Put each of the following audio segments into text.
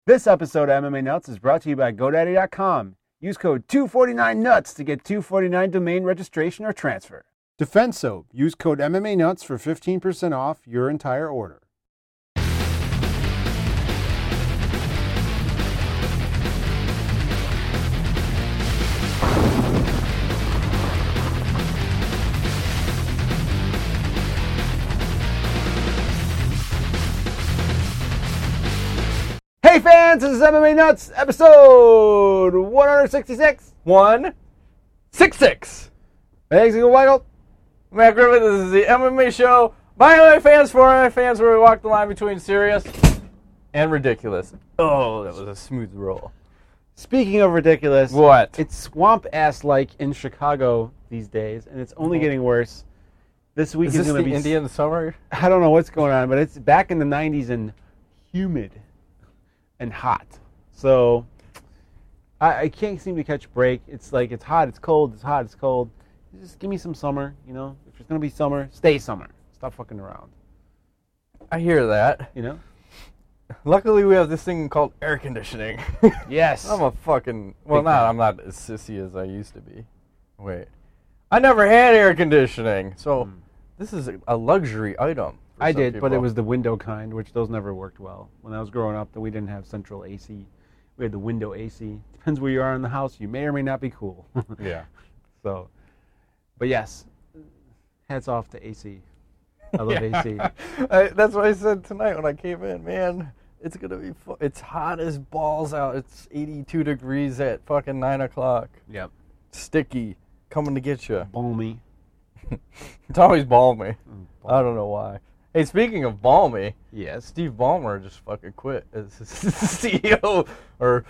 This episode of MMA Nuts is brought to you by GoDaddy.com. Use code 249NUTS to get $249 domain registration or transfer. Defense Soap. Use code MMA Nuts for 15% off your entire order. Hey fans, this is MMA Nuts, episode 166. 166. Thanks, Michael. Matt Griffith, this is the MMA show by MMA fans for MMA fans, where we walk the line between serious and ridiculous. Oh, that was a smooth roll. Speaking of ridiculous, What? it's swamp ass like in Chicago these days, and it's only getting worse. This week Is is this going the to be Indian summer? I don't know what's going on, but it's back in the 90s and humid and hot. So I can't seem to catch a break. It's like it's hot, it's cold, it's hot, it's cold. Just give me some summer, you know? If it's going to be summer, stay summer. Stop fucking around, I hear that. you know? Luckily, we have this thing called air conditioning. Yes. I'm a fucking... Well, Big fan. I'm not as sissy as I used to be. Wait. I never had air conditioning, so this is a luxury item. I did, but it was the window kind, which those never worked well. When I was growing up, we didn't have central AC. We had the window AC. Depends where you are in the house. You may or may not be cool. Yeah. So, but yes, hats off to AC. I love AC. That's what I said tonight when I came in. Man, it's going to be it's hot as balls out. It's 82 degrees at fucking 9 o'clock. Yep. Sticky. Coming to get you. Balmy. It's always balmy. balmy. I don't know why. Hey, speaking of balmy, Yes. Steve Ballmer just fucking quit as CEO, or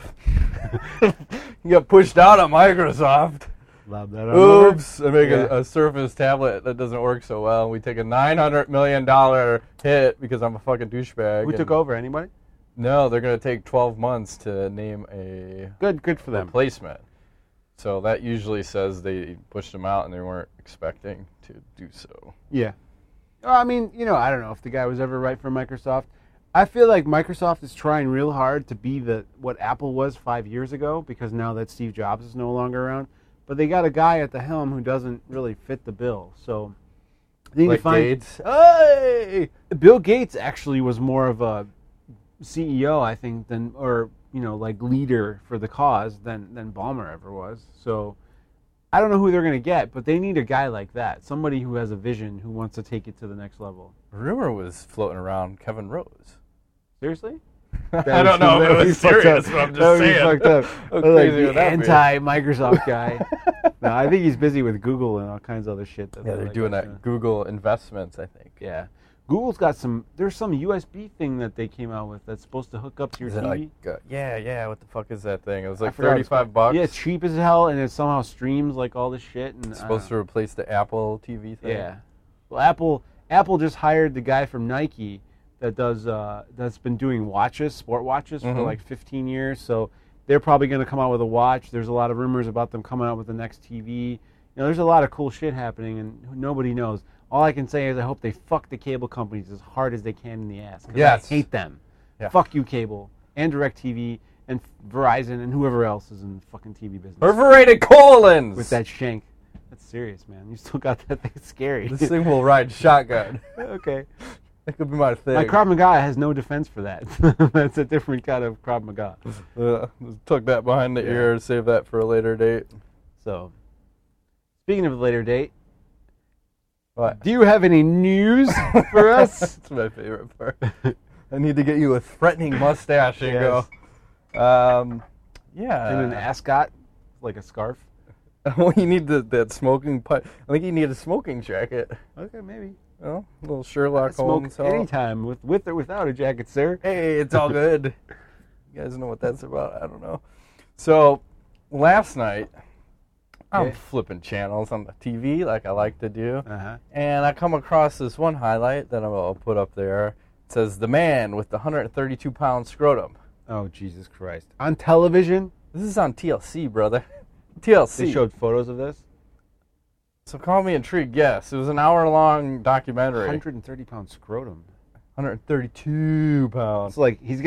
he got pushed out of Microsoft. Love that. Over. Oops! I make Yeah. a Surface tablet that doesn't work so well. We take a $900 million hit because I'm a fucking douchebag. Who took and- over? Anybody? No, they're going to take 12 months to name a Good for them. replacement. So that usually says they pushed him out and they weren't expecting to do so. Yeah. Well, I mean, you know, I don't know if the guy was ever right for Microsoft. I feel like Microsoft is trying real hard to be what Apple was 5 years ago, because now that Steve Jobs is no longer around. But they got a guy at the helm who doesn't really fit the bill. So they need Like to find Gates. Hey! Bill Gates actually was more of a CEO, I think, than like leader for the cause than Ballmer ever was. So I don't know who they're going to get, but they need a guy like that, somebody who has a vision, who wants to take it to the next level. Rumor was floating around Kevin Rose. Seriously? I don't know if it was serious, but I'm just saying. Fucked up. How Like crazy would the that be? anti-Microsoft guy. No, I think he's busy with Google and all kinds of other shit. Yeah, they're like doing us, that Google investments, I think. Yeah. Google's got there's some USB thing that they came out with that's supposed to hook up to your Is TV. it like, yeah, what the fuck is that thing? It was I like forgot what it's called. $35. Yeah, it's cheap as hell, and it somehow streams like all this shit. And It's supposed to replace the Apple TV thing. Yeah. Well, Apple just hired the guy from Nike that does that's been doing sport watches for like 15 years. So they're probably going to come out with a watch. There's a lot of rumors about them coming out with the next TV. You know, there's a lot of cool shit happening, and nobody knows. All I can say is I hope they fuck the cable companies as hard as they can in the ass. 'Cause Yes. I hate them. Yeah. Fuck you, cable, and DirecTV, and Verizon, and whoever else is in the fucking TV business. Perforated colons! With that shank. That's serious, man. You still got that thing. It's scary. This thing will ride shotgun. Okay. That could be my thing. My Krav Maga has no defense for that. That's a different kind of Krav Maga. Tuck that behind the ear, save that for a later date. So, speaking of a later date, What? do you have any news for us? That's my favorite part. I need to get you a threatening mustache and Yes. go. Yeah. And an ascot, like a scarf. Well, you need that smoking pipe. I think you need a smoking jacket. Okay, maybe. Well, a little Sherlock Smoke Holmes. help. anytime, with or without a jacket, sir. Hey, it's all good. You guys know what that's about? I don't know. So, last night, I'm Okay. flipping channels on the TV like I like to do. Uh-huh. And I come across this one highlight that I'll put up there. It says, "The man with the 132-pound scrotum." Oh, Jesus Christ. On television? This is on TLC, brother. TLC. They showed photos of this? So call me intrigued. Yes, it was an hour-long documentary. 130-pound scrotum. 132 pounds. It's like he's got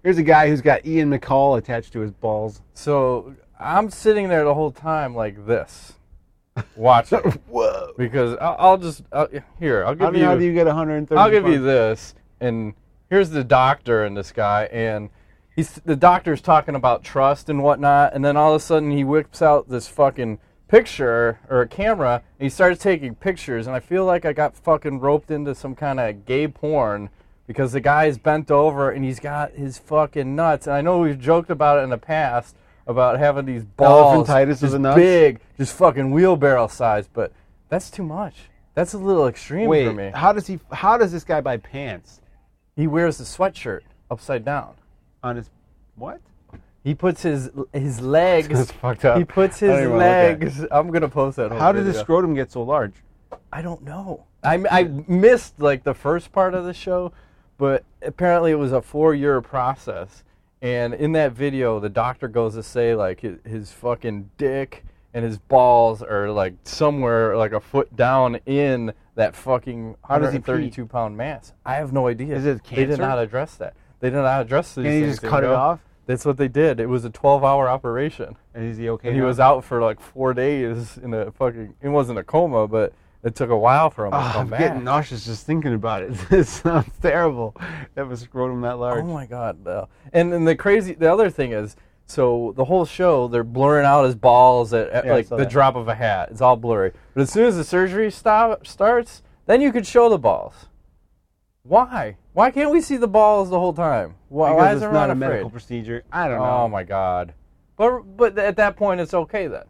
Here's a guy who's got Ian McCall attached to his balls. So I'm sitting there the whole time like this, watching. Whoa. Because I'll give you. How do you get 130? I'll give you this, and here's the doctor and this guy, and the doctor's talking about trust and whatnot, and then all of a sudden he whips out this fucking picture or a camera, and he starts taking pictures, and I feel like I got fucking roped into some kind of gay porn because the guy is bent over and he's got his fucking nuts, and I know we've joked about it in the past about having these balls Elephantitis of the nuts? big, just fucking wheelbarrow size, but that's too much. That's a little extreme for me. How does this guy buy pants? He wears the sweatshirt upside down. On his what? He puts his legs. That's fucked up. He puts I his don't even wanna look at legs. I'm gonna post that. How did his scrotum get so large? I don't know. I missed like the first part of the show, but apparently it was a 4-year process. And in that video, the doctor goes to say like his fucking dick and his balls are like somewhere like a foot down in that fucking How does he pee? 132-pound mass. I have no idea. Is it They did cancer? not address that. They did not address these Can he things. just cut it off? That's what they did. It was a 12-hour operation. And is he okay? And he now? was out for like 4 days in a fucking. It wasn't a coma, but it took a while for him to Oh, come I'm back. getting nauseous just thinking about it. It sounds terrible. That was scrotum that large. Oh my god! And then the other thing is, so the whole show they're blurring out his balls at Yeah, I like saw the that. drop of a hat. It's all blurry. But as soon as the surgery starts, then you could show the balls. Why? Why can't we see the balls the whole time? Why Because is it's everyone not a afraid? medical procedure. I don't know. Oh my god! But at that point, it's okay then.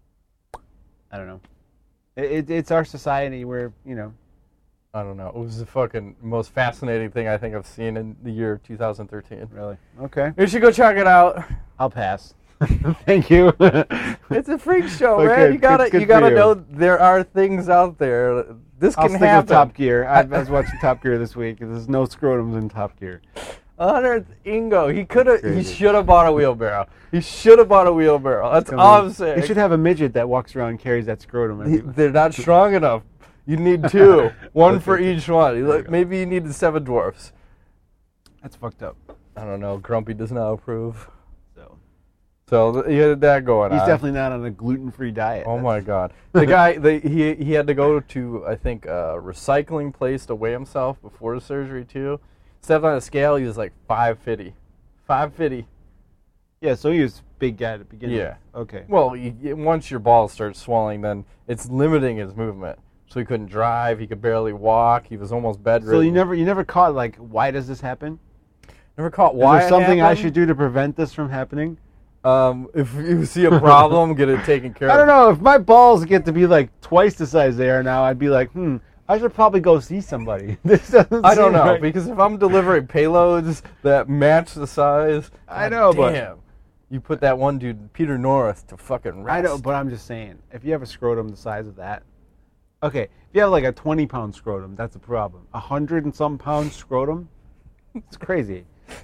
I don't know. It's our society where, I don't know. It was the fucking most fascinating thing I think I've seen in the year of 2013. really. Okay. You should go check it out. I'll pass. Thank you. It's a freak show, Okay, man. You gotta good you gotta for you. know there are things out there. This I'll can stick happen. with Top Gear. I was watching Top Gear this week. There's no scrotums in Top Gear. 100th Ingo. He could have. He Crazy. should have bought a wheelbarrow. He should have bought a wheelbarrow. That's all I'm saying. They should have a midget that walks around and carries that scrotum. everywhere. They're not strong enough. You need two. One Okay. for each one. There you go. Maybe you need the 7 dwarfs. That's fucked up. I don't know. Grumpy does not approve. So So you had that going he's on. definitely not on a gluten-free diet. Oh my god. The guy, he had to go to, I think, a recycling place to weigh himself before the surgery too. Stepped on a scale, he was like 550. 550. Yeah, so he was a big guy to begin Yeah. with. Okay. Well, once your balls start swelling, then it's limiting his movement. So he couldn't drive, he could barely walk, he was almost bedridden. So you never caught, like, why does this happen? Never caught Is why there it something I happened? should do to prevent this from happening? If you see a problem, get it taken care of. I don't know. If my balls get to be like twice the size they are now, I'd be like, I should probably go see somebody. This doesn't I don't seem know, right. because if I'm delivering payloads that match the size, I God know, but- damn. You put that one dude, Peter North, to fucking rest. I know, but I'm just saying, if you have a scrotum the size of that, okay, if you have like a 20-pound scrotum, that's a problem. 100 and some pound scrotum, it's crazy.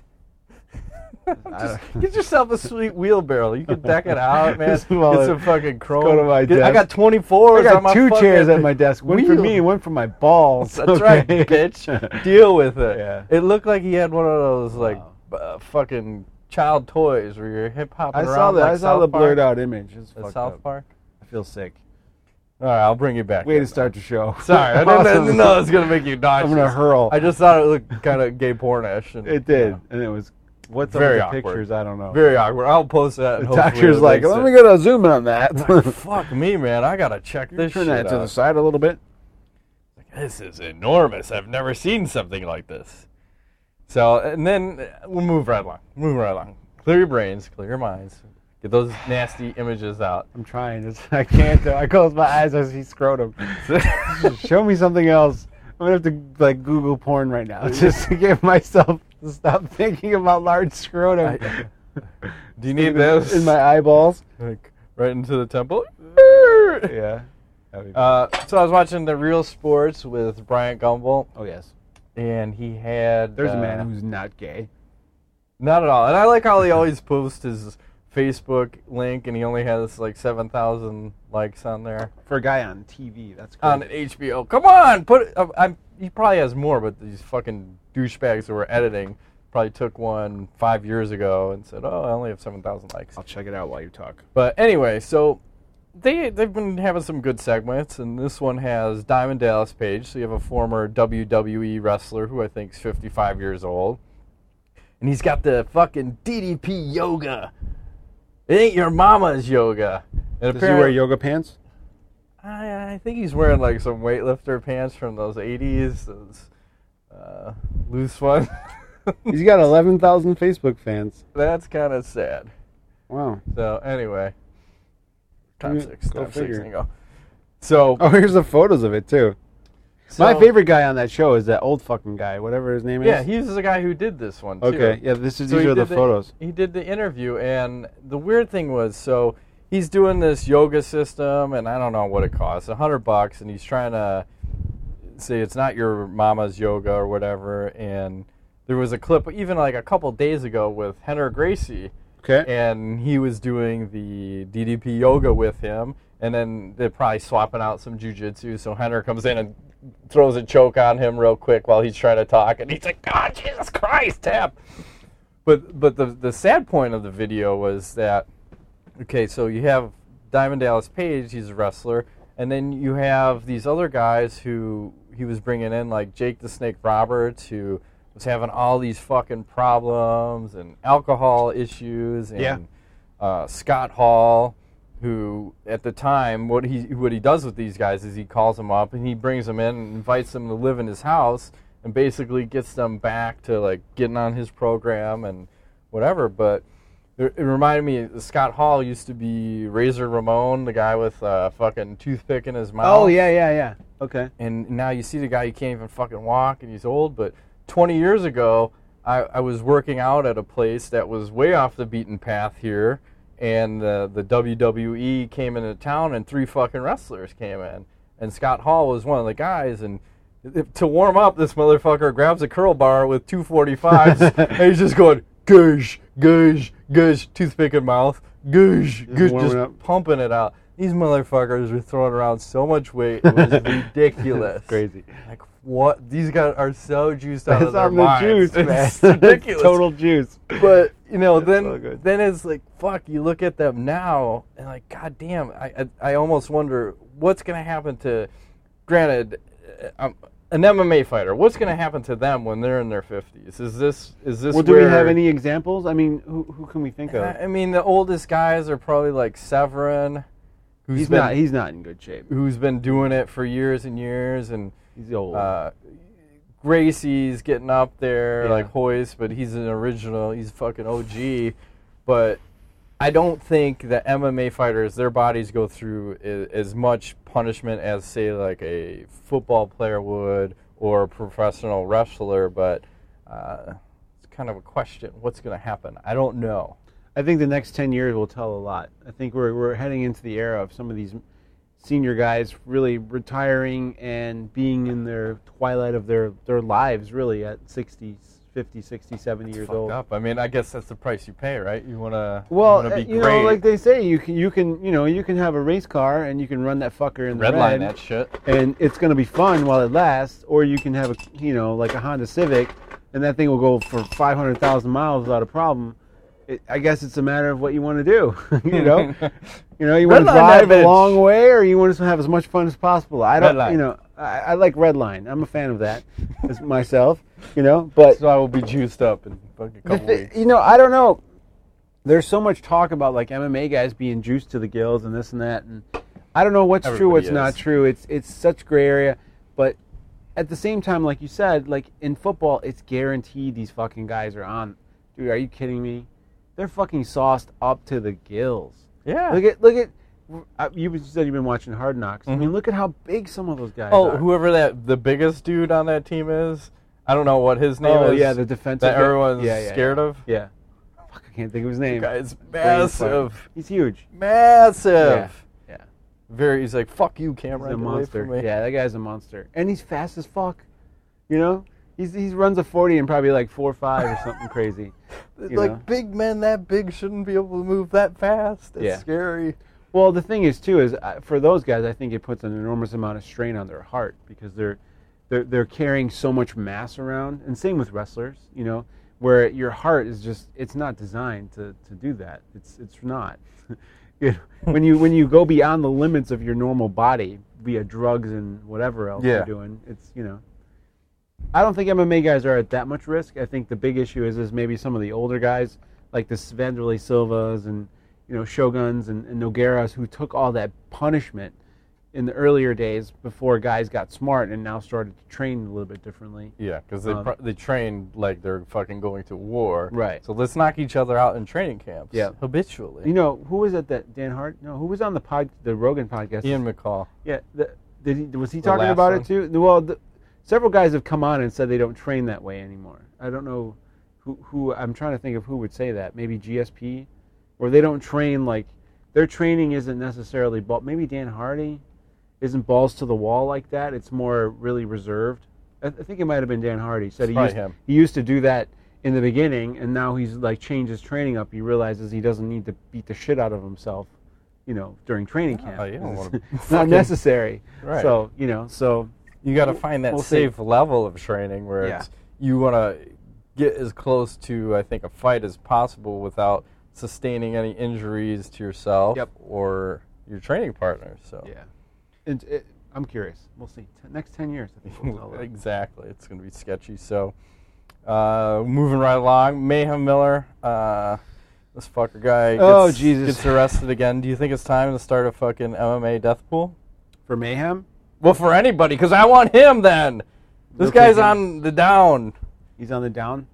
Get yourself a sweet wheelbarrow. You can deck it out, man. Just well, Get some fucking chrome. go to my I desk. got 24s I got on my two fucking chairs at my desk. One for wheel. me and one for my balls. That's right, okay? bitch. Deal with it. Yeah. It looked like he had one of those like Wow. fucking child toys where you're hip hopping I around. saw that. Like I saw the South Park. blurred out image. It's At fucked South up. Park. I feel sick. All right, I'll bring you back. Way then. to start the show. Sorry, I didn't know it was gonna make you nauseous. I'm gonna hurl. I just thought it looked kind of gay pornish. And, It did, yeah. and it was. What's Very up with the awkward. pictures? I don't know. Very awkward. I'll post that. And The hopefully doctor's it like, makes let it- me get a zoom in on that. Fuck me, man. I gotta check this Turn shit that to out. the side a little bit. This is enormous. I've never seen something like this. So, and then we'll move right along. Clear your brains, clear your minds. Get those nasty images out. I'm trying. I can't. I close my eyes. I see scrotum. Show me something else. I'm gonna have to like Google porn right now just to get myself to stop thinking about large scrotum Do you need this? in my eyeballs. Like, right into the temple? Yeah. So I was watching The Real Sports with Bryant Gumbel, Oh yes. and he had... There's a man who's not gay. Not at all. And I like how he always posts his Facebook link, and he only has like 7,000 likes on there. For a guy on TV, that's On crazy. HBO. Come on! He probably has more, but these fucking douchebags who were editing probably took one 5 years ago and said, "Oh, I only have 7,000 likes." I'll check it out while you talk. But anyway, so they've been having some good segments, and this one has Diamond Dallas Page. So you have a former WWE wrestler who I think is 55 years old, and he's got the fucking DDP yoga. It ain't your mama's yoga. And Does he wear yoga pants? I think he's wearing like some weightlifter pants from those 80s, those loose ones. He's got 11,000 Facebook fans. That's kind of sad. Wow. So anyway, time six figure. ago. So Oh, here's the photos of it too. My favorite guy on that show is that old fucking guy, whatever his name is. Yeah, he's the guy who did this one too. Okay, yeah, these So are the photos. He did the interview, and the weird thing was, so he's doing this yoga system, and I don't know what it costs, $100, and he's trying to say it's not your mama's yoga or whatever. And there was a clip even like a couple days ago with Henry Gracie, Okay. and he was doing the DDP yoga with him, and then they're probably swapping out some jujitsu. So Henry comes in and throws a choke on him real quick while he's trying to talk, and he's like, "God, Jesus Christ, tap!" But the sad point of the video was that, okay, so you have Diamond Dallas Page, he's a wrestler, and then you have these other guys who he was bringing in, like Jake the Snake Roberts, who was having all these fucking problems and alcohol issues, and Scott Hall, who at the time, what he does with these guys is he calls them up and he brings them in and invites them to live in his house and basically gets them back to like getting on his program and whatever. But it reminded me, Scott Hall used to be Razor Ramon, the guy with a fucking toothpick in his mouth. Oh, yeah. Okay. And now you see the guy, he can't even fucking walk, and he's old. But 20 years ago, I was working out at a place that was way off the beaten path here, and the WWE came into town, and 3 fucking wrestlers came in. And Scott Hall was one of the guys, and to warm up, this motherfucker grabs a curl bar with 245s, and he's just going, goosh, goosh, goosh, toothpick in mouth, goosh, goosh, just pumping it out. These motherfuckers were throwing around so much weight, it was ridiculous. Crazy. Like, what? These guys are so juiced out of their the minds. Juice, man. It's ridiculous. Total juice. But, you know, so then it's like, fuck, you look at them now, and like, god damn, I almost wonder what's going to happen to, granted, an MMA fighter, what's going to happen to them when they're in their 50s? Is this well, do we have any examples? I mean, who can we think of? I mean, the oldest guys are probably like Severin. He's not in good shape. Who's been doing it for years and years, and he's old. Gracie's getting up there, like Hoist, but he's an original. He's fucking OG. But I don't think that MMA fighters, their bodies go through as much punishment as, say, like a football player would or a professional wrestler. But it's kind of a question. What's going to happen? I don't know. I think the next 10 years will tell a lot. I think we're heading into the era of some of these senior guys really retiring and being in their twilight of their lives, really, at 60, 50, 60, 70 years old. Up. I mean, I guess that's the price you pay, right? You want to be great. You know, like they say, you can have a race car and you can run that fucker in the red that shit, and it's going to be fun while it lasts. Or you can have like a Honda Civic, and that thing will go for 500,000 miles without a problem. I guess it's a matter of what you want to do. You want to drive a long way, or you want to have as much fun as possible. I like Redline. I'm a fan of that as myself. But so I will be juiced up in a couple weeks. I don't know. There's so much talk about like MMA guys being juiced to the gills and this and that, and I don't know what's true, what's not true. It's such gray area, but at the same time, like you said, like in football, it's guaranteed these fucking guys are on. Dude, are you kidding me? They're fucking sauced up to the gills. Yeah. Look at. You said you've been watching Hard Knocks. Mm-hmm. I mean, look at how big some of those guys are. Oh, whoever the biggest dude on that team is. I don't know what his name is. Oh, yeah, the defensive that everyone's scared of. Yeah. Fuck, I can't think of his name. The guy's massive. He's huge. Massive. Yeah. He's like, fuck you, Cameron. He's a monster. Yeah, that guy's a monster. And he's fast as fuck. He runs a 40 in probably like 4.5 or something crazy. Big men that big shouldn't be able to move that fast. It's scary. Well, the thing is too is for those guys, I think it puts an enormous amount of strain on their heart because they're carrying so much mass around. And same with wrestlers. where your heart is just, it's not designed to do that. It's not. When you go beyond the limits of your normal body via drugs and whatever else you're doing, it's, I don't think MMA guys are at that much risk. I think the big issue is maybe some of the older guys, like the Vanderlei Silvas and Shoguns and Nogueiras, who took all that punishment in the earlier days before guys got smart and now started to train a little bit differently. Yeah, because they train like they're fucking going to war. Right. So let's knock each other out in training camps. Yeah. Habitually. Who was it that Dan Hart? No, who was on the Rogan podcast? Ian McCall. Yeah. Was he talking about it too? Well, several guys have come on and said they don't train that way anymore. I don't know who I'm trying to think of who would say that. Maybe GSP, or they don't train like their training isn't necessarily. Maybe Dan Hardy isn't balls to the wall like that. It's more really reserved. I think it might have been Dan Hardy. He said he used to do that in the beginning, and now he's like changed his training up. He realizes he doesn't need to beat the shit out of himself, during training camp. It's not necessary. Right. So you got to find that safe level of training where it's, you want to get as close to, I think, a fight as possible without sustaining any injuries to yourself or your training partner. So yeah. I'm curious. We'll see. Next 10 years, I think we'll tell that. Exactly. It's going to be sketchy. So, moving right along, Mayhem Miller, this fucker guy gets arrested again. Do you think it's time to start a fucking MMA death pool? For Mayhem? Well, for anybody, because I want him then. This guy's on the down. He's on the down?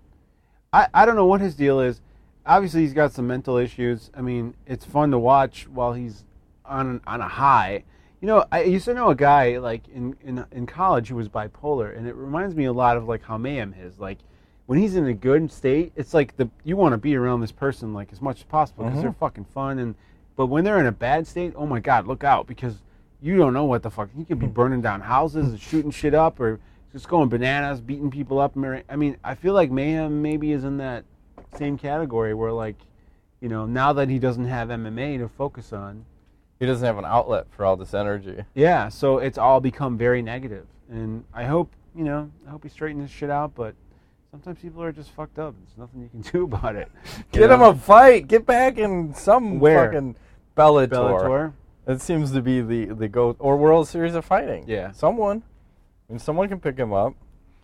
I don't know what his deal is. Obviously, he's got some mental issues. I mean, it's fun to watch while he's on a high. I used to know a guy like in college who was bipolar, and it reminds me a lot of like how Mayhem is. Like when he's in a good state, it's like you want to be around this person like as much as possible because they're fucking fun. But when they're in a bad state, oh my God, look out, because you don't know what the fuck. He could be burning down houses and shooting shit up, or just going bananas, beating people up. I mean, I feel like Mayhem maybe is in that same category where like, now that he doesn't have MMA to focus on. He doesn't have an outlet for all this energy. Yeah, so it's all become very negative. And I hope he straightens this shit out, but sometimes people are just fucked up. There's nothing you can do about it. Get him a fight. Get back in some fucking Bellator. It seems to be the go, or World Series of Fighting. Yeah. Someone can pick him up.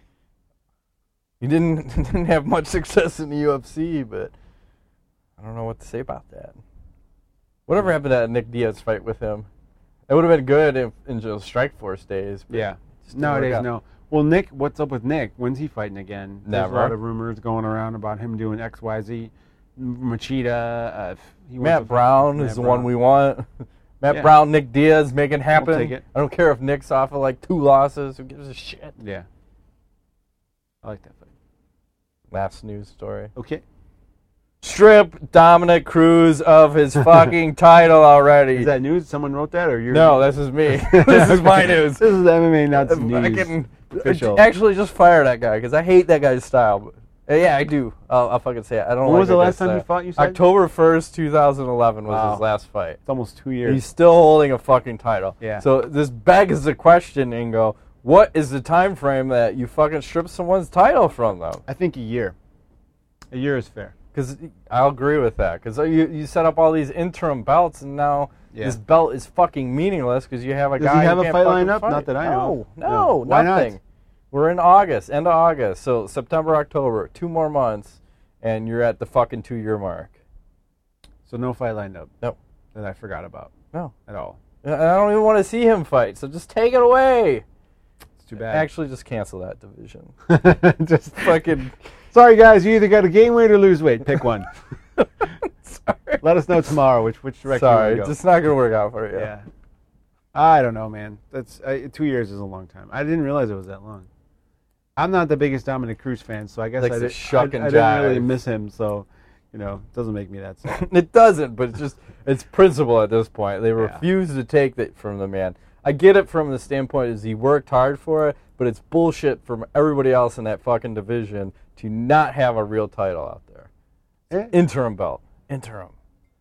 He didn't have much success in the UFC, but I don't know what to say about that. Whatever happened to that Nick Diaz fight with him? It would have been good in just Strikeforce days. Yeah. Nowadays, no. Well, Nick, what's up with Nick? When's he fighting again? Never. There's a lot of rumors going around about him doing XYZ. Machida. Matt Brown is the one we want. Matt Brown, Nick Diaz, make it happen. We'll take it. I don't care if Nick's off of like 2 losses. Who gives a shit? Yeah. I like that fight. Last news story. Okay. Strip Dominic Cruz of his fucking title already. Is that news? Someone wrote that, or you're? No, this is me. This is my news. This is MMA Nuts news. Official. Actually, just fire that guy because I hate that guy's style. Yeah, I do. I'll fucking say it. I don't. When was the last time you fought? You said October 1st, 2011 was his last fight. It's almost 2 years. He's still holding a fucking title. Yeah. So this begs the question, Ingo. What is the time frame that you fucking strip someone's title from them? I think a year. A year is fair. Because I'll agree with that. Because you set up all these interim belts, and now this belt is fucking meaningless because you have a guy. Does he have who a can't fight lined fucking up? fight. Not that I know. No, Why nothing. not? We're in August, end of August. So September, October, 2 more months, and you're at the fucking 2-year mark. So no fight lined up? No. That I forgot about. No. At all. I don't even want to see him fight, so just take it away. It's too bad. Actually, just cancel that division. Just fucking... Sorry, guys. You either got to gain weight or lose weight. Pick one. Sorry. Let us know tomorrow which direction Sorry, you want to go. it's not going to work out for you. Yeah. I don't know, man. That's 2 years is a long time. I didn't realize it was that long. I'm not the biggest Dominic Cruz fan, so I guess I didn't really miss him, so, it doesn't make me that sad. It doesn't, but it's principle at this point. They refuse to take that from the man. I get it from the standpoint is he worked hard for it, but it's bullshit from everybody else in that fucking division to not have a real title out there. Interim belt. Interim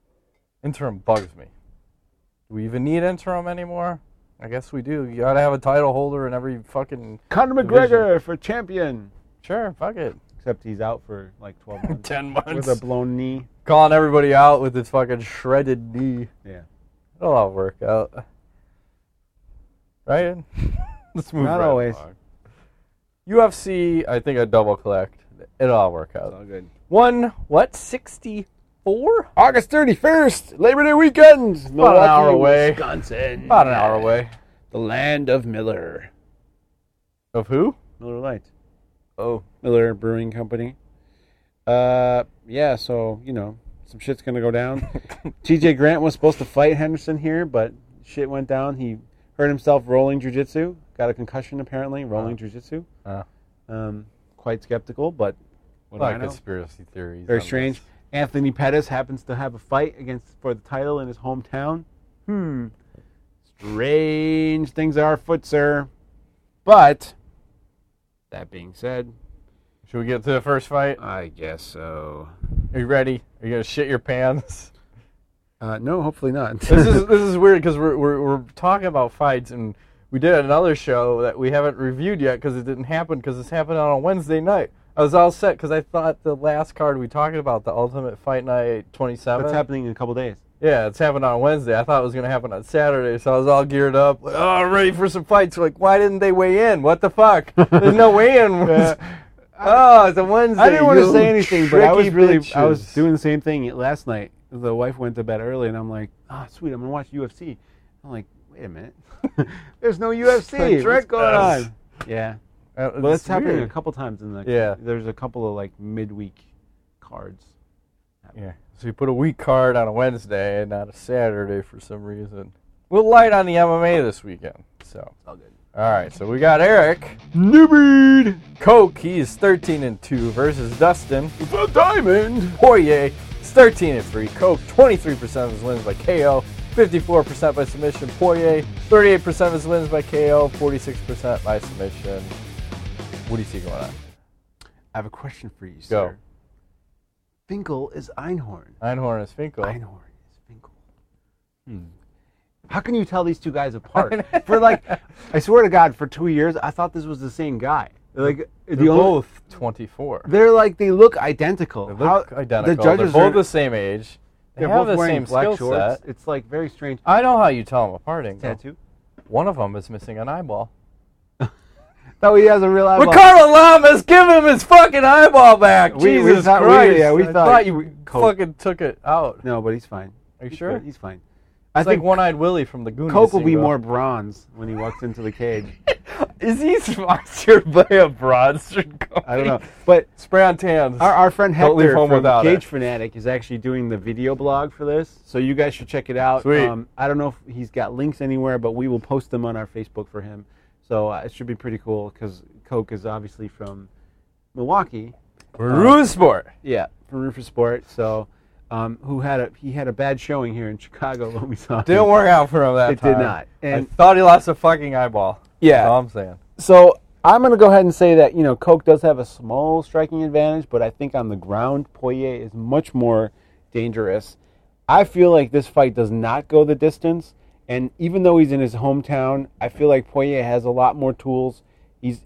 bugs me. Do we even need interim anymore? I guess we do. You gotta have a title holder in every fucking Conor McGregor for champion. Sure, fuck it. Except except he's out for like 12 months. 10 months. With a blown knee. Calling everybody out with his fucking shredded knee. Yeah. It'll all work out. Right? Let's move Not right always. along. UFC, I think I double collect. It'll all work It's out. all good. 64? August 31st, Labor Day weekend. About an hour away. Wisconsin. About an hour away. The land of Miller. Of who? Miller Lite. Oh. Miller Brewing Company. Yeah, so, some shit's going to go down. TJ Grant was supposed to fight Henderson here, but shit went down. He hurt himself rolling jiu-jitsu. Got a concussion, apparently, rolling jiu-jitsu. Quite skeptical, but what do I know? Conspiracy theories. Very strange. Anthony Pettis happens to have a fight for the title in his hometown. Strange things are afoot, sir. But, that being said... Should we get to the first fight? I guess so. Are you ready? Are you going to shit your pants? No, hopefully not. This is weird because we're talking about fights, and we did another show that we haven't reviewed yet because it didn't happen because it's happening on a Wednesday night. I was all set because I thought the last card we talked about, the Ultimate Fight Night 27. That's happening in a couple days. Yeah, it's happening on Wednesday. I thought it was going to happen on Saturday, so I was all geared up. Like, oh, I'm ready for some fights. Like, why didn't they weigh in? What the fuck? There's no weigh-in. Oh, it's a Wednesday. I didn't want to say anything, but I was bitches. doing the same thing last night. The wife went to bed early, and I'm like, sweet, I'm going to watch UFC. I'm like, wait a minute. There's no UFC. What's going on? Yeah. Well, it's happening a couple times in the... Yeah. There's a couple of, like, midweek cards. Yeah. So you put a week card on a Wednesday and not a Saturday for some reason. We're light on the MMA this weekend, so... All good. All right, so we got Eric. Newbreed! Coke, he's 13-2 versus Dustin. The Diamond! Poirier, he's 13-3. Coke, 23% of his wins by KO, 54% by submission. Poirier, 38% of his wins by KO, 46% by submission. What do you see going on? I have a question for you, Go. sir. Finkel is Einhorn. Einhorn is Finkel. Einhorn is Finkel. How can you tell these two guys apart? For like, I swear to God, for 2 years, I thought this was the same guy. Like, They're both 24. They're like, they look identical. They look identical. The judges They're both are, the same age. They they're have both the wearing same black skill shorts. set. It's like very strange. I know how you tell them apart, Ingo. Tattoo? One of them is missing an eyeball. No, he has a real eyeball. Ricardo Lamas, give him his fucking eyeball back. We Jesus thought- Christ. we I thought you Coke- fucking took it out. No, but he's fine. Are you He's sure? good. He's fine. I It's like think One-Eyed Willie from the Goonies. Coke will be Ingo. more bronze when he walks into the cage. Is he sponsored by a Bronster company? I don't know. But Spray on tans. our friend Don't leave Hector home from without Cage it. Fanatic is actually doing the video blog for this, so you guys should check it out. Sweet. I don't know if he's got links anywhere, but we will post them on our Facebook for him. So it should be pretty cool because Coke is obviously from Milwaukee. Ruse Sport. Yeah, from Roofer Sport. So he had a bad showing here in Chicago when we saw him. Didn't work out for him that It time. did not. I And thought he lost a fucking eyeball. Yeah. That's all I'm saying. so I'm going to go ahead and say that, Coke does have a small striking advantage, but I think on the ground, Poirier is much more dangerous. I feel like this fight does not go the distance, and even though he's in his hometown, I feel like Poirier has a lot more tools. He's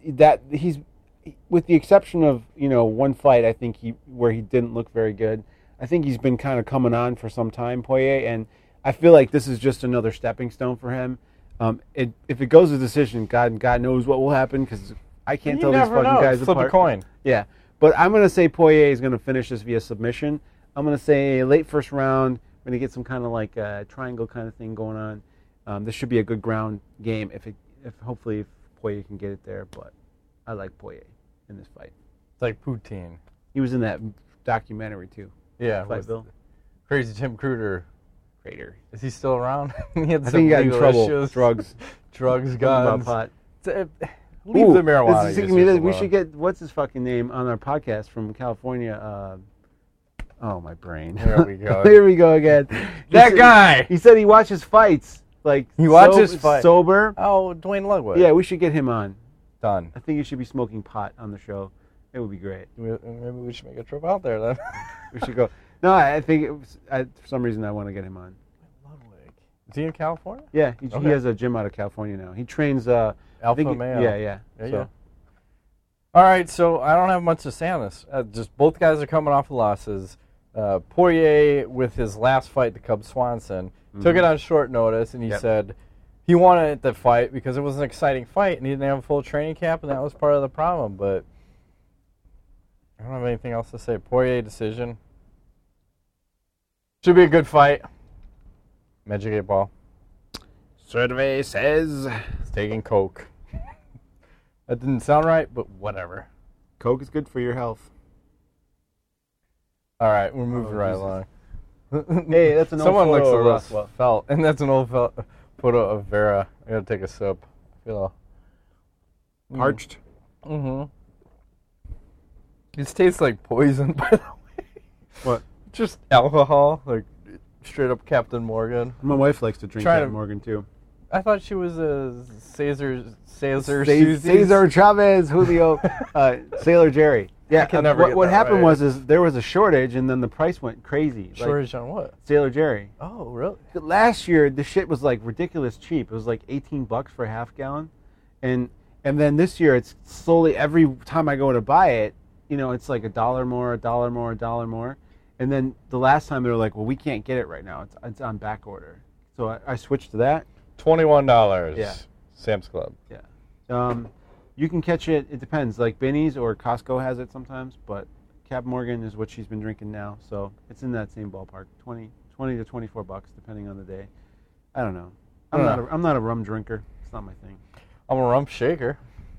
with the exception of, one fight, I think where he didn't look very good. I think he's been kind of coming on for some time, Poirier, and I feel like this is just another stepping stone for him. If it goes to decision, God knows what will happen because I can't You tell these never fucking know. guys Flip apart. a coin. Yeah, but I'm going to say Poirier is going to finish this via submission. I'm going to say late first round. We're going to get some kind of like triangle kind of thing going on. This should be a good ground game if hopefully Poirier can get it there. But I like Poirier in this fight. It's like poutine. He was in that documentary too. Yeah. Fight Bill. Crazy Tim Cruder. Crater. Is he still around? He had I some think he got in legal trouble. issues. Drugs. Drugs, About guns. pot. Leave Ooh, the marijuana. this is- users we alone. should get what's his fucking name on our podcast from California. Oh, my brain. There we go. Here we go again. That guy! He said he watches fights. Like He watches fights. sober. Oh, Dwayne Ludwig. Yeah, we should get him on. Done. I think he should be smoking pot on the show. It would be great. Maybe we should make a trip out there then. We should go. No, I think for some reason I want to get him on. Ludwig. Is he in California? Yeah, he Okay. Oh, has a gym out of California now. He trains. I think Alpha male. Yeah. Yeah, so, yeah. All right, so I don't have much to say on this. Just both guys are coming off of losses. Poirier, with his last fight, the Cub Swanson, took it on short notice, and he said he wanted the fight because it was an exciting fight, and he didn't have a full training camp, and that was part of the problem. But I don't have anything else to say. Poirier decision. Should be a good fight. Magic 8 Ball. Survey says It's taking Coke. That didn't sound right, but whatever. Coke is good for your health. All right, we're moving right along. Hey, that's an old Someone looks a photo little of Rothwell. felt, and that's an old photo of Vera. I gotta take a sip. I feel Parched. Mm-hmm. This tastes like poison, by the way. What? Just alcohol, like straight up Captain Morgan. My wife likes to drink Captain Morgan too. I thought she was a Cesar Chavez, Julio, Sailor Jerry. Yeah, I can never get what that happened right. was there was a shortage, and then the price went crazy. Shortage on what? Sailor Jerry. Oh, really? Last year, the shit was like ridiculous cheap. It was like $18 for a half gallon, and then this year it's slowly every time I go to buy it, it's like $1 more, $1 more, $1 more, and then the last time they were like, well, we can't get it right now. It's on back order, so I switched to that. $21. Yeah. Sam's Club. Yeah. You can catch it. It depends. Like Benny's or Costco has it sometimes, but Cap Morgan is what she's been drinking now, so it's in that same ballpark, $20 to $24, depending on the day. I don't know. I'm not a rum drinker. It's not my thing. I'm a rump shaker.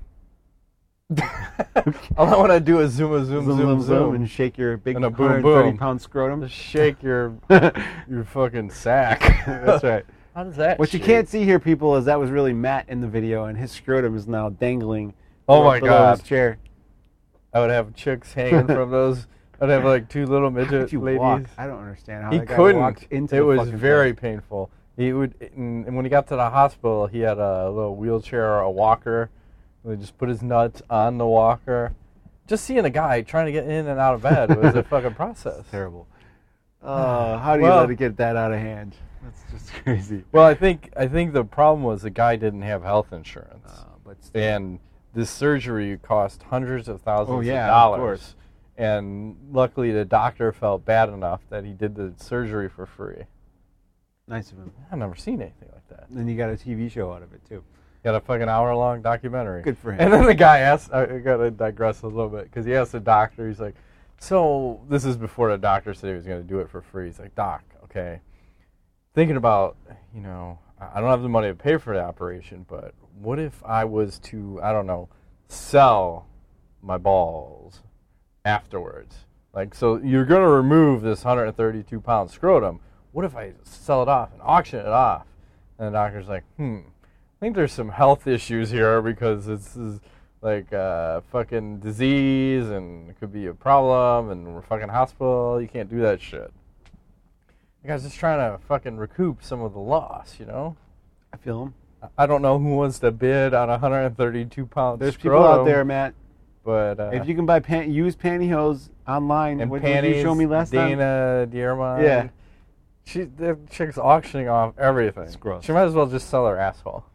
All I want to do is zoom, and shake your big and a boom, 130-pound scrotum. Just shake your fucking sack. That's right. How does that? What you can't see here, people, is that was really Matt in the video, and his scrotum is now dangling. Oh my below God! His chair. I would have chicks hanging from those. I'd have like two little midget ladies. Walk? I don't understand how he that guy couldn't. walked into it the was fucking very place. painful. He would, and when he got to the hospital, he had a little wheelchair or a walker. They just put his nuts on the walker. Just seeing a guy trying to get in and out of bed was a fucking process. Terrible. How do you let it get that out of hand? That's just crazy. Well, I think the problem was the guy didn't have health insurance, and this surgery cost hundreds of thousands of dollars. Of course. And luckily, the doctor felt bad enough that he did the surgery for free. Nice of him. I've never seen anything like that. And you got a TV show out of it too. Got a fucking hour-long documentary. Good for him. And then the guy asked, I got to digress a little bit, because he asked the doctor, he's like, so this is before the doctor said he was going to do it for free. He's like, Doc, okay, thinking about, I don't have the money to pay for the operation, but what if I was to, I don't know, sell my balls afterwards? Like, so you're going to remove this 132-pound scrotum. What if I sell it off and auction it off? And the doctor's like, I think there's some health issues here because this is like fucking disease and it could be a problem and we're fucking hospital. You can't do that shit. The guy's just trying to fucking recoup some of the loss, I feel him. I don't know who wants to bid on a 132-pound There's scrotum, people out there, Matt. But if you can buy used pantyhose online, and what panties, did you show me last time? Dana Dierman. Yeah. The chick's auctioning off everything. It's gross. She might as well just sell her asshole.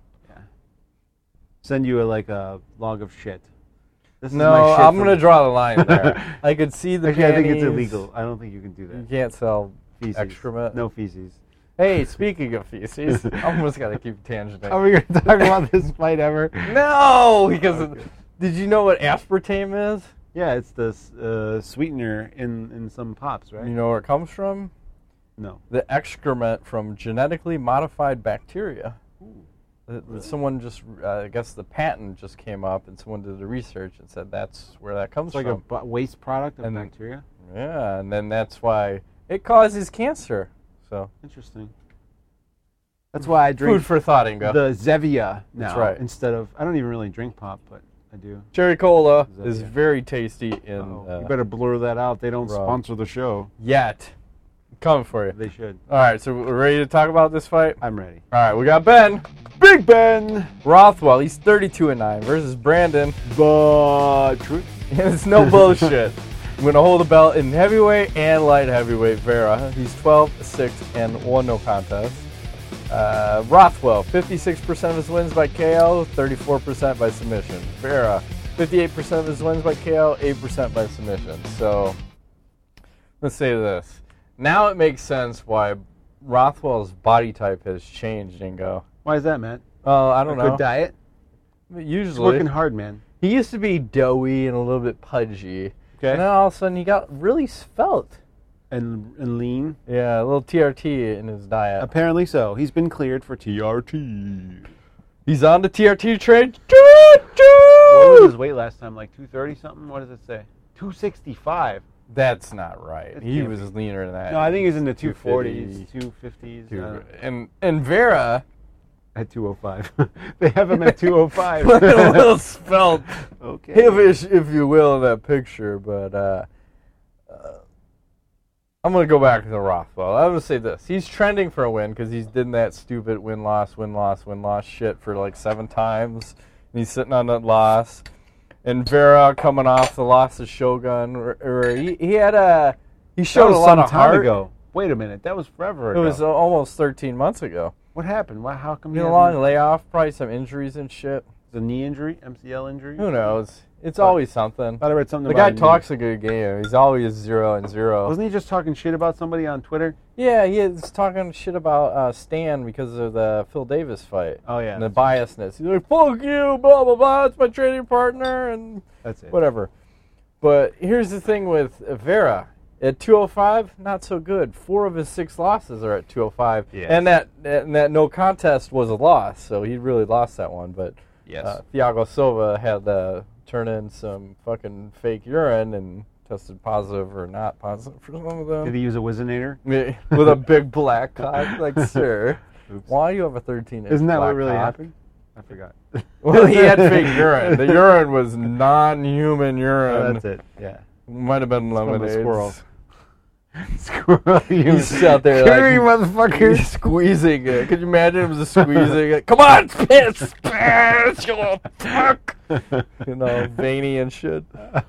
Send you a log of shit. This No, is my shit I'm going to draw the line there. I could see the Actually, I think it's panties. illegal. I don't think you can do that. You can't sell Feces. excrement. No feces. Hey, speaking of feces, I almost got to keep tangenting. Are we going to talk about this fight ever? No, because did you know what aspartame is? Yeah, it's the sweetener in some pops, right? You know where it comes from? No. The excrement from genetically modified bacteria. Really? Someone just, I guess the patent just came up, and someone did the research and said that's where that comes It's from. like a waste product of bacteria? Yeah, and then that's why it causes cancer. So Interesting. That's why I drink food for thought, Ingo. the Zevia now. That's right. Instead of, I don't even really drink pop, but I do. Cherry cola is Zevia. very tasty in You better blur that out. They don't raw. sponsor the show. yet. Coming for you. They should. All right, so we're ready to talk about this fight? I'm ready. All right, we got Ben Big Ben! Rothwell. He's 32-9 versus Brandon. But truth. And it's no bullshit. I'm going to hold the belt in heavyweight and light heavyweight Vera. He's 12-6-1 no contest. Rothwell, 56% of his wins by KO, 34% by submission. Vera, 58% of his wins by KO, 8% by submission. So let's say this. Now it makes sense why Rothwell's body type has changed, Ingo. Why is that, man? I don't know. Good diet? Usually. He's working hard, man. He used to be doughy and a little bit pudgy. Okay. And then all of a sudden he got really svelte. And lean? Yeah, a little TRT in his diet. Apparently so. He's been cleared for TRT. He's on the TRT train. What was his weight last time? Like 230 something? What does it say? 265. That's not right. It He can't was leaner than that. No, I think he's in the 250. 250s, 250s. And Vera at 205. They have him at 205. a little svelte, okay. if you will, in that picture. But I'm going to go back to the Rothwell. I'm going to say this. He's trending for a win because he's did that stupid win-loss shit for like 7 times. And he's sitting on that loss. And Vera coming off the loss to Shogun. He showed a lot of heart. Ago. Wait a minute. That was forever It ago. was almost 13 months ago. What happened? How come You know, long layoff, probably some injuries and shit. The knee injury? MCL injury? Who knows? It's always something. I thought I read something The about guy a knee. talks a good game. He's always 0-0. Wasn't he just talking shit about somebody on Twitter? Yeah, he is talking shit about Stan because of the Phil Davis fight. Oh, yeah. And the biasness. He's like, fuck you, blah, blah, blah. It's my training partner, and That's it. whatever. But here's the thing with Vera. At 205, not so good. 4 of his 6 losses are at 205. Yes. And that no contest was a loss, so he really lost that one. But Yes. Thiago Silva had to turn in some fucking fake urine and tested positive or not positive for some of them. Did he use a Wizinator? With a big black cock? Like, sir, Oops. why do you have a 13-inch Isn't that black what really cock? happened? I forgot. Well, he had fake urine. The urine was non-human urine. Oh, that's it. Yeah. Might have been From a lemonade. squirrel. Squirrel. He's out there Carry, like motherfucker. squeezing it. Could you imagine him just squeezing it? Come on, piss, piss, you little fuck. You know, veiny and shit.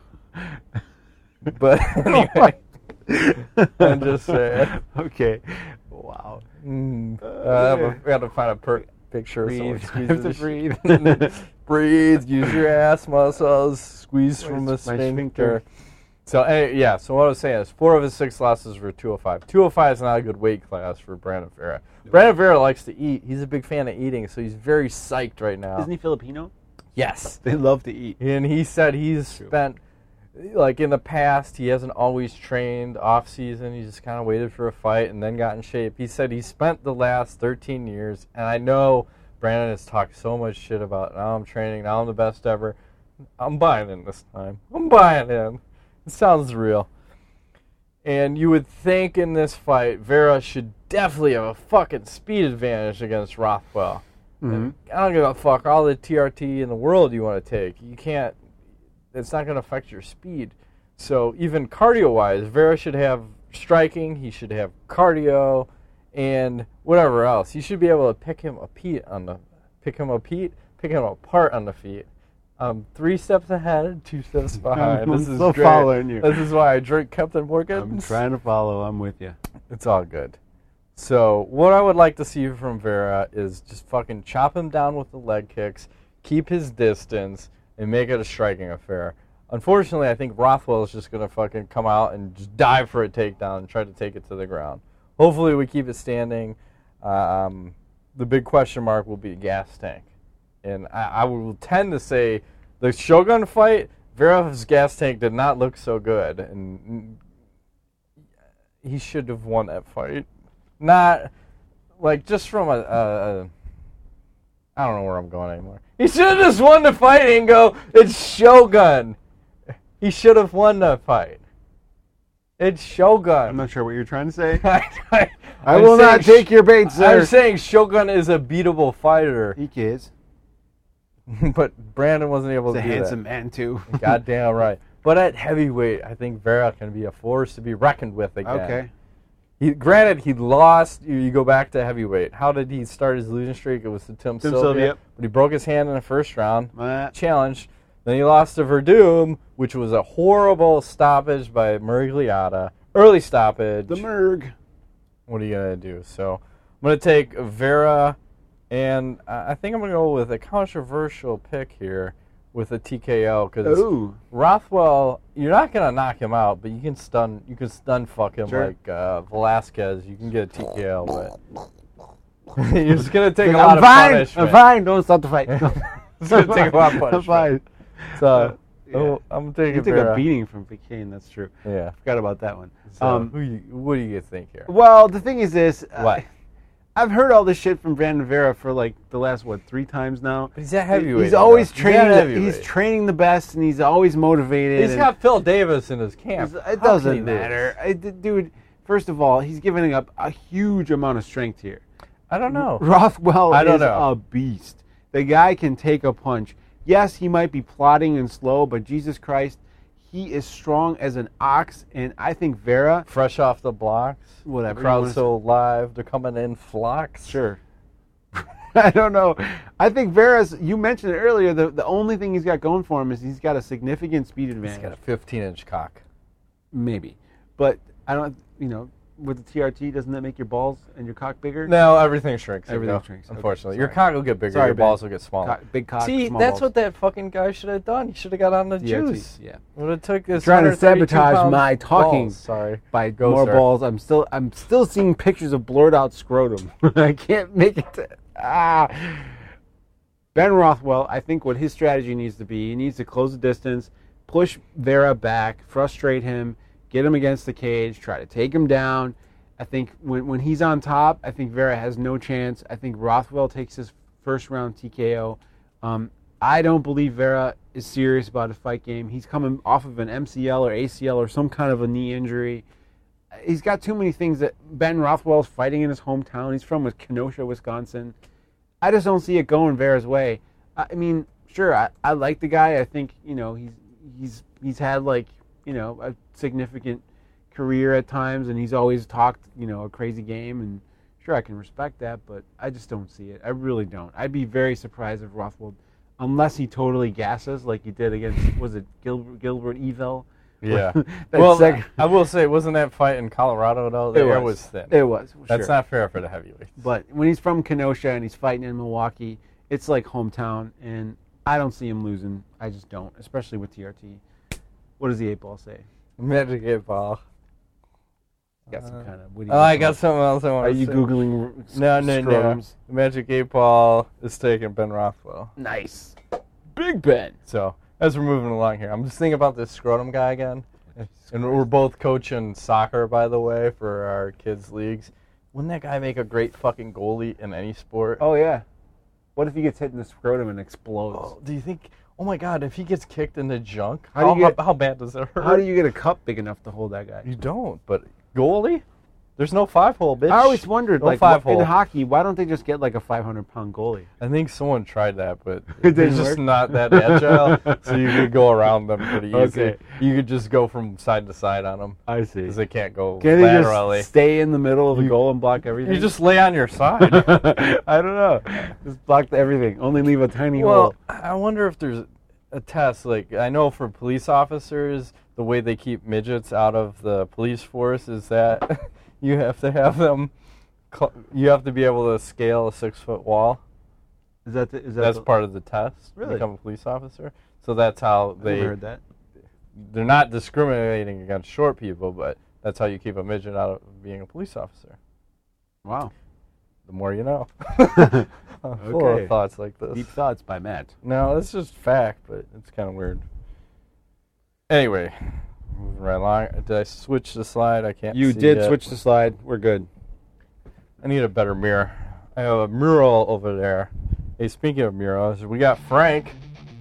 But anyway, I'm just saying. Okay. Wow. I got to find a picture. Of someone Breathe. squeezing Have to the shit. breathe. Breathe. Use your ass muscles. Squeeze from the My sphincter. So, yeah, so what I was saying is 4 of his 6 losses were 205. 205 is not a good weight class for Brandon Vera. Brandon Vera likes to eat. He's a big fan of eating, so he's very psyched right now. Isn't he Filipino? Yes. They love to eat. And he said he's spent, like in the past, he hasn't always trained off-season. He just kind of waited for a fight and then got in shape. He said he spent the last 13 years, and I know Brandon has talked so much shit about, now I'm training, now I'm the best ever. I'm buying in this time. I'm buying in. It sounds real. And you would think in this fight, Vera should definitely have a fucking speed advantage against Rothwell. Mm-hmm. I don't give a fuck all the TRT in the world you want to take. You can't, it's not going to affect your speed. So even cardio-wise, Vera should have striking, he should have cardio, and whatever else. You should be able to pick him apart on the feet. 3 steps ahead, 2 steps behind. This is still great. following you. This is why I drink Captain Morgan. I'm trying to follow. I'm with you. It's all good. So what I would like to see from Vera is just fucking chop him down with the leg kicks, keep his distance, and make it a striking affair. Unfortunately, I think Rothwell is just going to fucking come out and just dive for a takedown and try to take it to the ground. Hopefully we keep it standing. The big question mark will be gas tank. And I will tend to say the Shogun fight, Vera's gas tank did not look so good. And he should have won that fight. Not, like, just from I don't know where I'm going anymore. He should have just won the fight and go, it's Shogun. He should have won the fight. It's Shogun. I'm not sure what you're trying to say. I will not take your bait, sir. I'm saying Shogun is a beatable fighter. He is. But Brandon wasn't able He's to a do handsome man, too. that. Goddamn right. But at heavyweight, I think Vera can be a force to be reckoned with again. Okay. Granted, he lost. You go back to heavyweight. How did he start his losing streak? It was to Tim Sylvia. Yep. But he broke his hand in the first round. Uh, Challenge. Then he lost to Verdum, which was a horrible stoppage by Murgliata. Early stoppage. the Merg. What are you going to do? So I'm going to take Vera, and I think I'm going to go with a controversial pick here. with a TKO because Ooh. Rothwell, you're not gonna knock him out, but you can stun fuck him Sure. like Velasquez. You can get a TKO, but you're just gonna take a I'm lot of fine. punishment. I'm fine. Don't stop the fight. It's gonna take a lot of punishment. I'm fine. So Yeah. I'm taking You took Vera. a beating from McCain. That's true. Yeah. Forgot about that one. So what do you think here? Well, the thing is this. What? I've heard all this shit from Brandon Vera for like the last 3 times now. He's a heavyweight. He's always though. training. Heavyweight. He's training the best, and he's always motivated. He's and got Phil Davis in his camp. it How can he doesn't lose? matter, dude. First of all, he's giving up a huge amount of strength here. I don't know. Rothwell I don't is know. a beast. The guy can take a punch. Yes, he might be plodding and slow, but Jesus Christ, he is strong as an ox. And I think Vera, Fresh off the blocks. Whatever The you crowd's wanna so live. They're coming in flocks. sure. I don't know. I think Vera's. You mentioned it earlier. The only thing he's got going for him is he's got a significant speed He's advantage. got a 15-inch cock. Maybe, but I don't. With the TRT, doesn't that make your balls and your cock bigger? No, everything shrinks. Everything though, shrinks. Unfortunately, Okay, your sorry. cock will get bigger. Sorry, your Ben. balls will get smaller. Big cock. See, small that's balls. what that fucking guy should have done. He should have got on the TRT, juice. Yeah. Would have took his Trying to 132 sabotage pound my talking. balls. Sorry. By Go, more sir. balls. I'm still seeing pictures of blurred out scrotum. I can't make it. Ben Rothwell, I think what his strategy needs to be, he needs to close the distance, push Vera back, frustrate him, get him against the cage, try to take him down. I think when he's on top, I think Vera has no chance. I think Rothwell takes his first round TKO. I don't believe Vera is serious about a fight game. He's coming off of an MCL or ACL or some kind of a knee injury. He's got too many things that Ben Rothwell's fighting in his hometown. He's from Kenosha, Wisconsin. I just don't see it going Vera's way. I mean, sure, I like the guy. I think, he's had a significant career at times, and he's always talked, a crazy game, and sure, I can respect that, but I just don't see it. I really don't. I'd be very surprised if Rothwell, unless he totally gasses like he did against, was it Gilbert Evil? Yeah. That I will say, wasn't that fight in Colorado, though? The air was thin. It was. That's sure. not fair for the heavyweights. But when he's from Kenosha and he's fighting in Milwaukee, it's like hometown, and I don't see him losing. I just don't, especially with TRT. What does the 8-ball say? Magic 8-ball. Got some kind of witty. I got something else I want Are to you say. Googling No. scrotums? The Magic 8-ball is taking Ben Rothwell. Nice. Big Ben. So, as we're moving along here, I'm just thinking about this scrotum guy again. And we're both coaching soccer, by the way, for our kids' leagues. Wouldn't that guy make a great fucking goalie in any sport? Oh, yeah. What if he gets hit in the scrotum and explodes? Oh, do you think... Oh, my God, if he gets kicked in the junk, How do you how bad does it hurt? How do you get a cup big enough to hold that guy? You don't, but goalie? There's no 5-hole, bitch. I always wondered, No like, 5-hole. in hockey, why don't they just get like a 500-pound goalie? I think someone tried that, but It they're didn't just work? not that agile, so you could go around them pretty easy. Okay. You could just go from side to side on them I see. because they can't go Can he laterally. just stay in the middle of the goal and block everything? You just lay on your side. I don't know. Just block everything. Only leave a tiny Well, hole. I wonder if there's a test. Like, I know for police officers, the way they keep midgets out of the police force is that you have to have them. You have to be able to scale a 6-foot wall. Is that That's part of the test to Really? become a police officer. So that's how I they. never heard that. They're not discriminating against short people, but that's how you keep a midget out of being a police officer. Wow. The more you know. Full Okay. of thoughts like this. Deep thoughts by Matt. No, it's just fact, but it's kind of weird. Anyway, moving right along. Did I switch the slide? I can't You see did yet. switch the slide. We're good. I need a better mirror. I have a mural over there. Hey, speaking of murals, we got Frank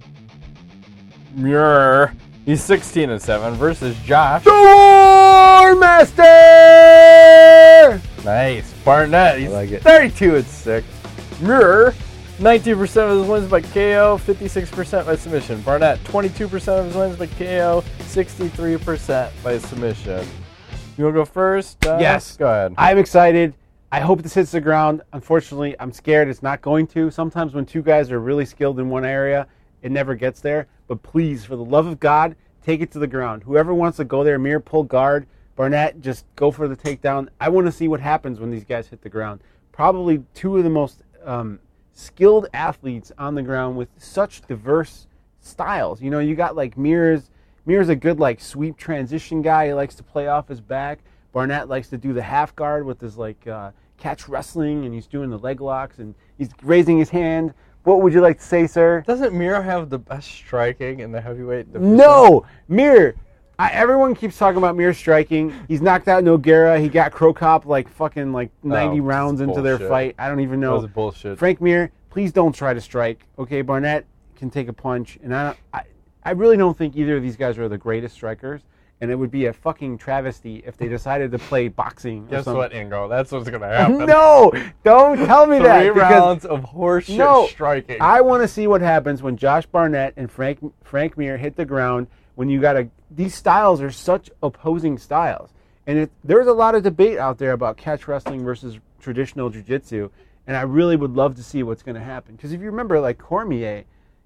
Muir. He's 16-7 versus Josh. Door Master! Nice. Barnett, he's I like it. 32-6. Muir, 19% of his wins by KO, 56% by submission. Barnett, 22% of his wins by KO, 63% by submission. You want to go first? Yes. Go ahead. I'm excited. I hope this hits the ground. Unfortunately, I'm scared it's not going to. Sometimes when two guys are really skilled in one area, it never gets there. But please, for the love of God, take it to the ground. Whoever wants to go there, Mir, pull guard. Barnett, just go for the takedown. I want to see what happens when these guys hit the ground. Probably two of the most skilled athletes on the ground with such diverse styles. You know, you got like Mir's a good like sweep transition guy. He likes to play off his back. Barnett likes to do the half guard with his like catch wrestling, and he's doing the leg locks, and he's raising his hand. What would you like to say, sir? Doesn't Mir have the best striking in the heavyweight division? No! Mir! Everyone keeps talking about Mir striking. He's knocked out Nogueira. He got Crow Cop like fucking like 90 rounds into their fight. I don't even know. That was bullshit. Frank Mir, please don't try to strike. Okay, Barnett can take a punch. And I really don't think either of these guys are the greatest strikers. And it would be a fucking travesty if they decided to play boxing or Guess something. what, Ingo? That's what's going to happen. No! Don't tell me that. 3 rounds of horseshit striking. I want to see what happens when Josh Barnett and Frank Mir hit the ground. When you got these styles are such opposing styles, and there's a lot of debate out there about catch wrestling versus traditional jiu-jitsu, and I really would love to see what's going to happen. Because if you remember, like Cormier,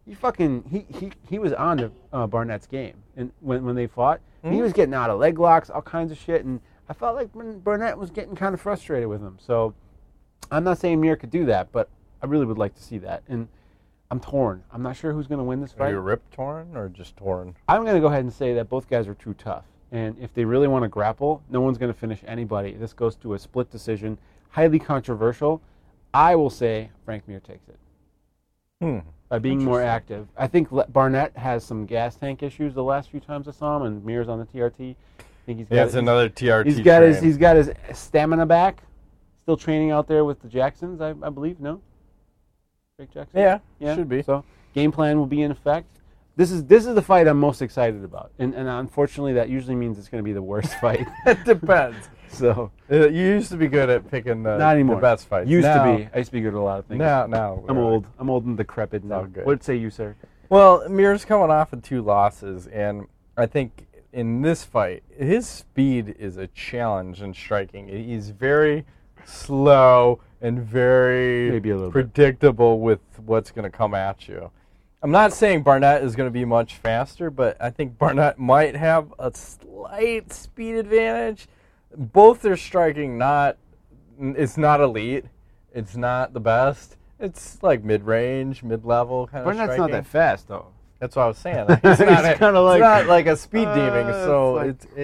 he was on to Barnett's game, and when they fought, he was getting out of leg locks, all kinds of shit, and I felt like Barnett was getting kind of frustrated with him. So I'm not saying Mir could do that, but I really would like to see that. And I'm torn. I'm not sure who's going to win this fight. Are you rip torn or just torn? I'm going to go ahead and say that both guys are too tough. And if they really want to grapple, no one's going to finish anybody. This goes to a split decision, highly controversial. I will say Frank Mir takes it. By being more active. I think Barnett has some gas tank issues the last few times I saw him, and Mir's on the TRT. I think he's got another TRT. He's got his stamina back. Still training out there with the Jacksons, I believe. No. Jackson? Yeah, should be. So game plan will be in effect. This is the fight I'm most excited about, and unfortunately that usually means it's going to be the worst fight. It depends. So you used to be good at picking the best fights. Used to be. I used to be good at a lot of things. Now I'm old. I'm old and decrepit now. What say you, sir? Well, Mir's coming off of 2 losses, and I think in this fight, his speed is a challenge in striking. He's very slow and very predictable with what's going to come at you. I'm not saying Barnett is going to be much faster, but I think Barnett might have a slight speed advantage. Both their striking it's not elite. It's not the best. It's like mid-range, mid-level kind of striking. Barnett's not that fast, though. That's what I was saying. It's not like a speed demon, so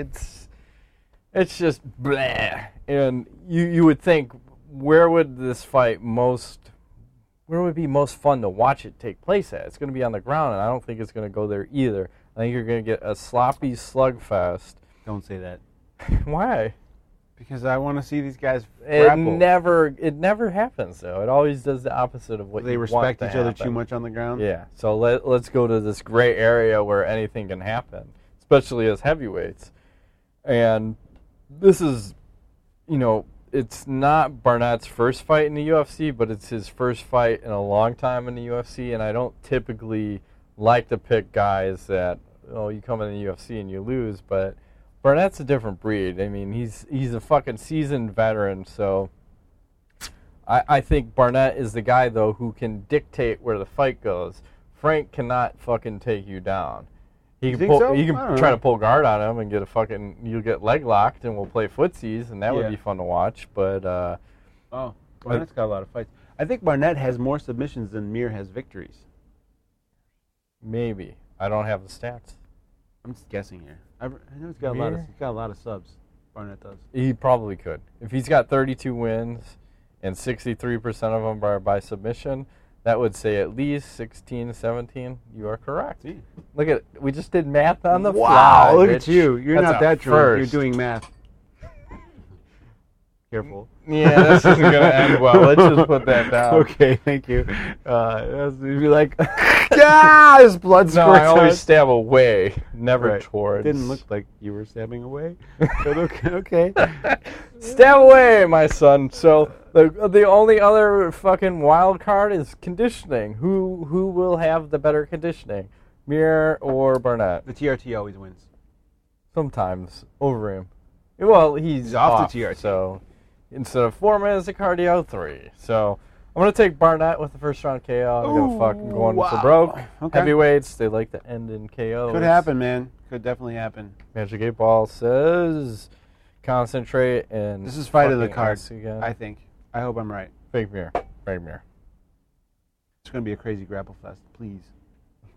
it's just bleh. And you would think, where would be most fun to watch it take place at? It's going to be on the ground, and I don't think it's going to go there either. I think you're going to get a sloppy slugfest. Don't say that. Why? Because I want to see these guys grapple. It never happens, though. It always does the opposite of what they respect each other too much on the ground. Yeah. So let's go to this gray area where anything can happen, especially as heavyweights. And this is, it's not Barnett's first fight in the UFC, but it's his first fight in a long time in the UFC, and I don't typically like to pick guys that, you come in the UFC and you lose, but Barnett's a different breed. I mean, he's a fucking seasoned veteran, so I think Barnett is the guy, though, who can dictate where the fight goes. Frank cannot fucking take you down. You can try to pull guard on him and you'll get leg locked, and we'll play footsies, and that would be fun to watch. But Barnett's got a lot of fights. I think Barnett has more submissions than Mir has victories. Maybe. I don't have the stats. I'm just guessing here. I know he's got a lot of subs. Barnett does. He probably could. If he's got 32 wins and 63% of them are by submission, that would say at least 16, 17. You are correct. See? Look at we just did math on the fly. Wow, look bitch. at you. You're That's not that drunk. first. You're doing math. Careful. Yeah, this isn't going to end well. Let's just put that down. Okay, thank you. You'd be like, his blood squirts. No, I always stab away, never towards. It didn't look like you were stabbing away. But okay. Stab away, my son. So the only other fucking wild card is conditioning. Who will have the better conditioning, Mir or Barnett? The TRT always wins. Sometimes over him. Well, he's off the TRT. So instead of 4 minutes of cardio, 3. So I'm going to take Barnett with the first round KO. I'm going to fucking go on for broke. Okay. Heavyweights, they like to end in KOs. Could happen, man. Could definitely happen. Magic 8 Ball says concentrate and this is fight of the card, again. I think. I hope I'm right. Frank Mir. It's going to be a crazy grapple fest. Please.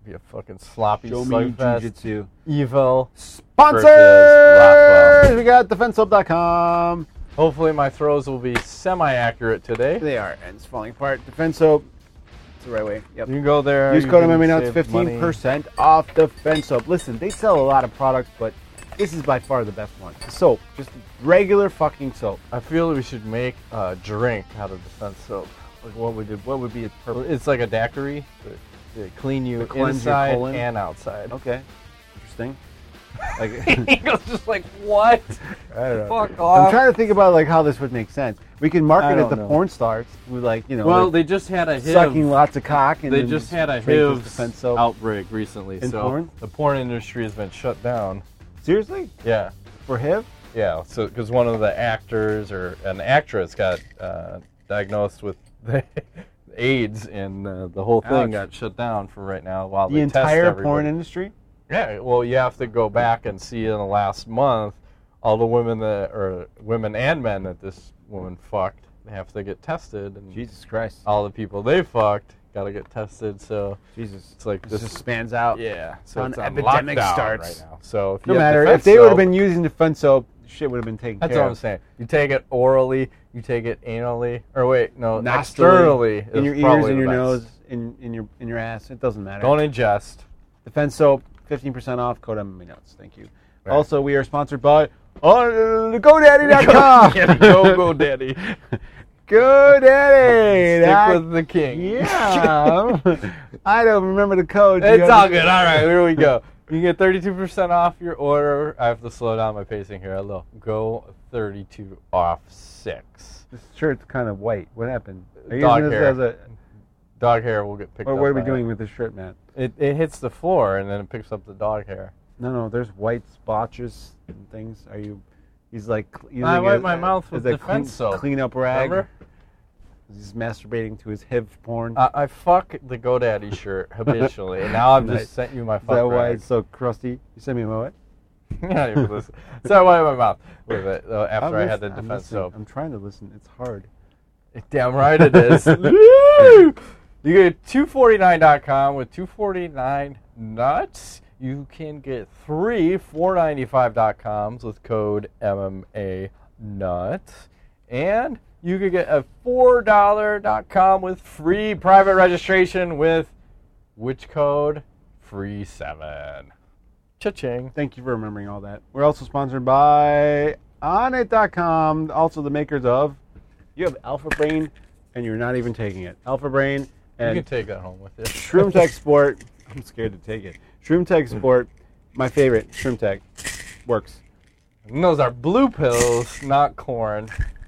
Be a fucking sloppy Show me slugfest. jiu-jitsu. Evo. Sponsors! Rockwell. We got defensope.com. Hopefully my throws will be semi-accurate today. They are, and it's falling apart. Defense Soap. It's the right way. Yep. You can go there. Use you code can MMA Nuts, save money. 15% off Defense Soap. Listen, they sell a lot of products, but this is by far the best one. Soap. Just regular fucking soap. I feel we should make a drink out of Defense Soap. Like what would be its purpose? It's like a daiquiri. They clean you To cleanse your inside colon? and outside. Okay. Interesting. Like, He was just like, what? I don't know. Fuck off. I'm trying to think about like how this would make sense. We can I market it don't to know. porn stars with like, you know, Well, like they just had a sucking HIV. lots of cock and They then just had a drink this HIV Defense Soap. outbreak recently. In so porn? the porn industry has been shut down. Seriously? Yeah. For HIV? Yeah, so because one of the actors or an actress got diagnosed with AIDS, and the whole thing Ouch. got shut down for right now while The they test entire everybody. porn industry? Yeah, well, you have to go back and see in the last month all the women women and men that this woman fucked. They have to get tested, and Jesus Christ. all the people they fucked got to get tested. So Jesus. it's like This just spans out. yeah, so An it's on epidemic lockdown starts. right now. So if No you have matter. Defense If they would have Soap- been using Defense Soap, shit would have been taken That's care what I'm of. saying. You take it orally, you take it anally, or wait, no, Nostrily, externally. in is your ears, probably in the your best. nose, in your ass. It doesn't matter. Don't ingest. Defense Soap, 15% off. Code MMA Nuts. Thank you. Right. Also, we are sponsored by GoDaddy.com. Go, Daddy. GoDaddy. Stick with the king. Yeah. I don't remember the code. It's all good. All right, here we go. You get 32% off your order. I have to slow down my pacing here a little. Go 32 off 6. This shirt's kind of white. What happened? Are you Dog using this hair. as a, Dog hair will get picked or up. what are we by doing with this shirt, Matt? It hits the floor and then it picks up the dog hair. No, there's white splotches and things. Are you? He's like using I wipe it my mouth with as a Defense Soap. clean up rag. Remember? He's masturbating to his HIV porn. I fuck the GoDaddy shirt habitually, and now I've Nice. just sent you my Is fuck that why rag. it's so crusty? You sent me what? Yeah, you listen. So I wiped my mouth with it after I had the I'm Defense listening. Soap. I'm trying to listen. It's hard. Damn right it is. Woo! You get 249.com with 249 nuts. You can get 3 495.coms with code MMA nuts. And you can get a $4.com with free private registration with which code? Free 7. Cha-ching. Thank you for remembering all that. We're also sponsored by Onnit.com, also the makers of. You have Alpha Brain, and you're not even taking it. Alpha Brain You and can take that home with you. Shroom Tech Sport. I'm scared to take it. Shroom Tech Sport, my favorite. Shroom Tech works. And those are blue pills, not corn.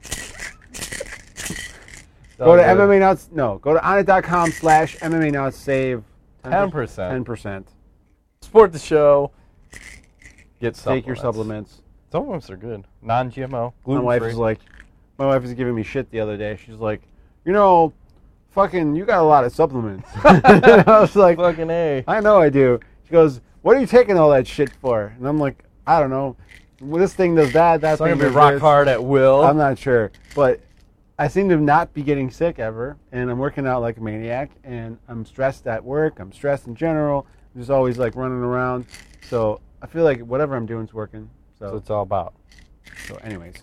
Go to MMA Nuts. No, go to Onnit.com/MMA Nuts. Save 10%. 10%. Support the show. Get supplements. Take your supplements. Supplements are good. Non-GMO, My gluten wife free. is like, my wife is giving me shit the other day. She's like, you know, fucking, you got a lot of supplements. I was like, Fucking A. I know I do. She goes, what are you taking all that shit for? And I'm like, I don't know. Well, this thing does that. That It's not thing gonna be does rock this. hard at will. I'm not sure, but I seem to not be getting sick ever, and I'm working out like a maniac, and I'm stressed at work. I'm stressed in general. I'm just always like running around. So I feel like whatever I'm doing is working. That's what So it's all about. anyways,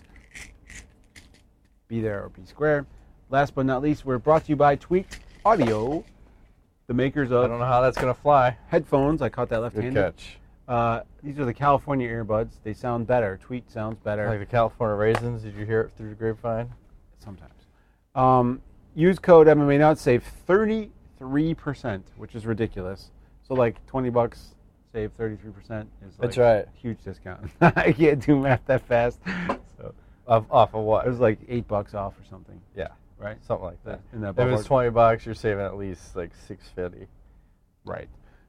be there or be square. Last but not least, we're brought to you by Tweaked Audio, the makers I of don't know how that's gonna fly. headphones. I caught that Good left-handed. catch. These are the California earbuds. They sound better. Tweet sounds better. Like the California raisins. Did you hear it through the grapevine? Sometimes. Use code MMA Nuts, save 33%, which is ridiculous. So like $20, save 33% is like That's right. huge discount. I can't do math that fast. So Off of what? it was like $8 off or something, Yeah, right? something like that. In that If it's ballpark. $20, you're saving at least like $6.50. Right.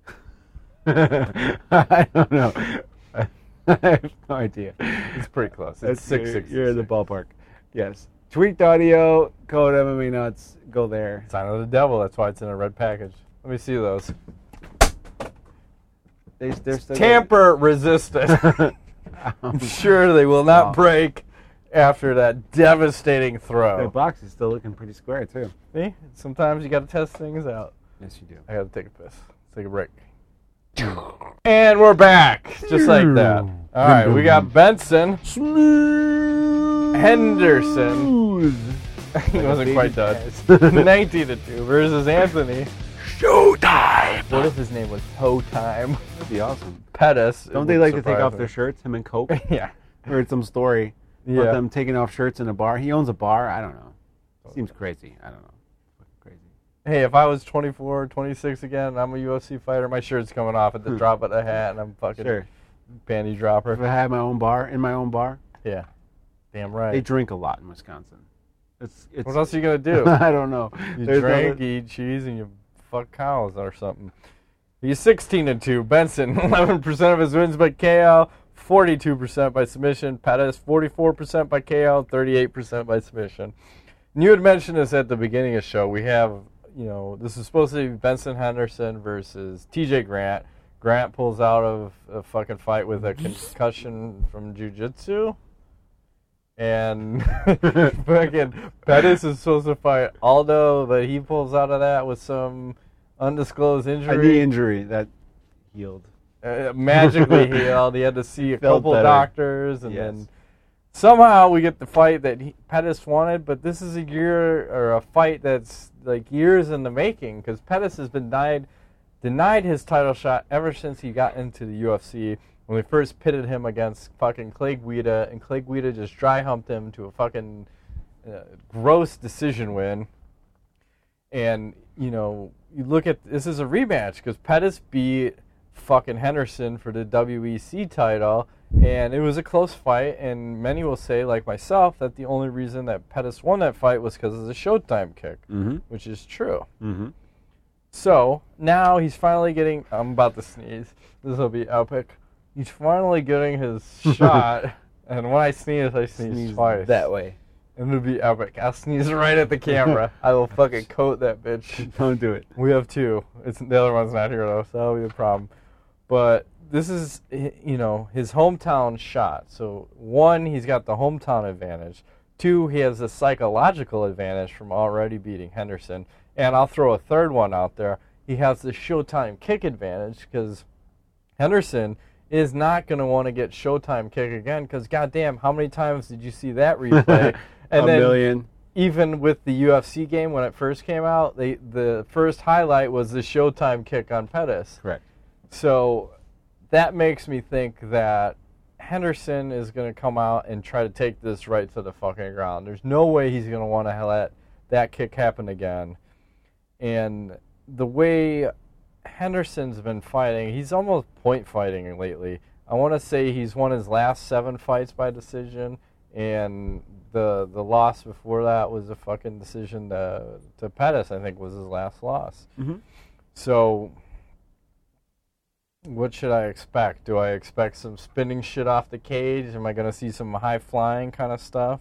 I don't know. I have no idea. It's pretty close. That's- It's $6.66. You're in the ballpark. Yes. Tweaked Audio, code MMA Nuts. Go there. Sign of the devil. That's why it's in a red package. Let me see those. They're still Tamper resistant. I'm sure they will not break after that devastating throw. The box is still looking pretty square too. See? Sometimes you got to test things out. Yes, you do. I got to take a piss. Let's take a break. And we're back, just like that. All right, we got Benson Henderson. He wasn't quite done. 19-2 versus Anthony. Showtime! What if his name was Showtime? That'd be awesome. Pettis. Don't they like to take off their shirts, him and Coke? Yeah. I heard some story about Yeah. them taking off shirts in a bar. He owns a bar. I don't know. Seems crazy. I don't know. Fucking crazy. Hey, if I was 24, 26 again, and I'm a UFC fighter, my shirt's coming off at the drop of the hat, and I'm fucking Sure. panty dropper. If I had my own bar, Yeah. Damn they right. drink a lot in Wisconsin. It's What else are you going to do? I don't know. You There's drink, other- eat cheese, and you fuck cows or something. He's 16-2. Benson, 11% of his wins by KO, 42% by submission. Pettis, 44% by KO, 38% by submission. And you had mentioned this at the beginning of the show. We have, this is supposed to be Benson Henderson versus TJ Grant. Grant pulls out of a fucking fight with a concussion from jiu-jitsu. And fucking Pettis is supposed to fight Aldo, but he pulls out of that with some undisclosed a injury. knee injury that healed. Magically healed. He had to see a Felt couple better. doctors, and Yes. then somehow we get the fight that Pettis wanted. But this is a fight that's like years in the making, because Pettis has been denied his title shot ever since he got into the UFC. When we first pitted him against fucking Clay Guida, and Clay Guida just dry humped him to a fucking gross decision win. And you look at this as a rematch, because Pettis beat fucking Henderson for the WEC title, and it was a close fight. And many will say, like myself, that the only reason that Pettis won that fight was because of the Showtime kick, which is true. Mm-hmm. So now he's finally getting. I'm about to sneeze. This will be epic. He's finally getting his shot, and when I sneeze twice. that way. And it'll be epic. I'll sneeze right at the camera. I will fucking coat that bitch. Don't do it. We have two. The other one's not here, though, so that'll be a problem. But this is, his hometown shot. So, one, he's got the hometown advantage. Two, he has a psychological advantage from already beating Henderson. And I'll throw a third one out there. He has the Showtime kick advantage, because Henderson is not going to want to get Showtime kick again, because goddamn, how many times did you see that replay? And a million. Even with the UFC game when it first came out, the first highlight was the Showtime kick on Pettis. Correct. So that makes me think that Henderson is going to come out and try to take this right to the fucking ground. There's no way he's going to want to let that kick happen again. And the way Henderson's been fighting, he's almost point fighting lately. I want to say he's won his last 7 fights by decision, and the loss before that was a fucking decision to Pettis, I think, was his last loss. Mm-hmm. So what should I expect? Do I expect some spinning shit off the cage? Am I going to see some high-flying kind of stuff?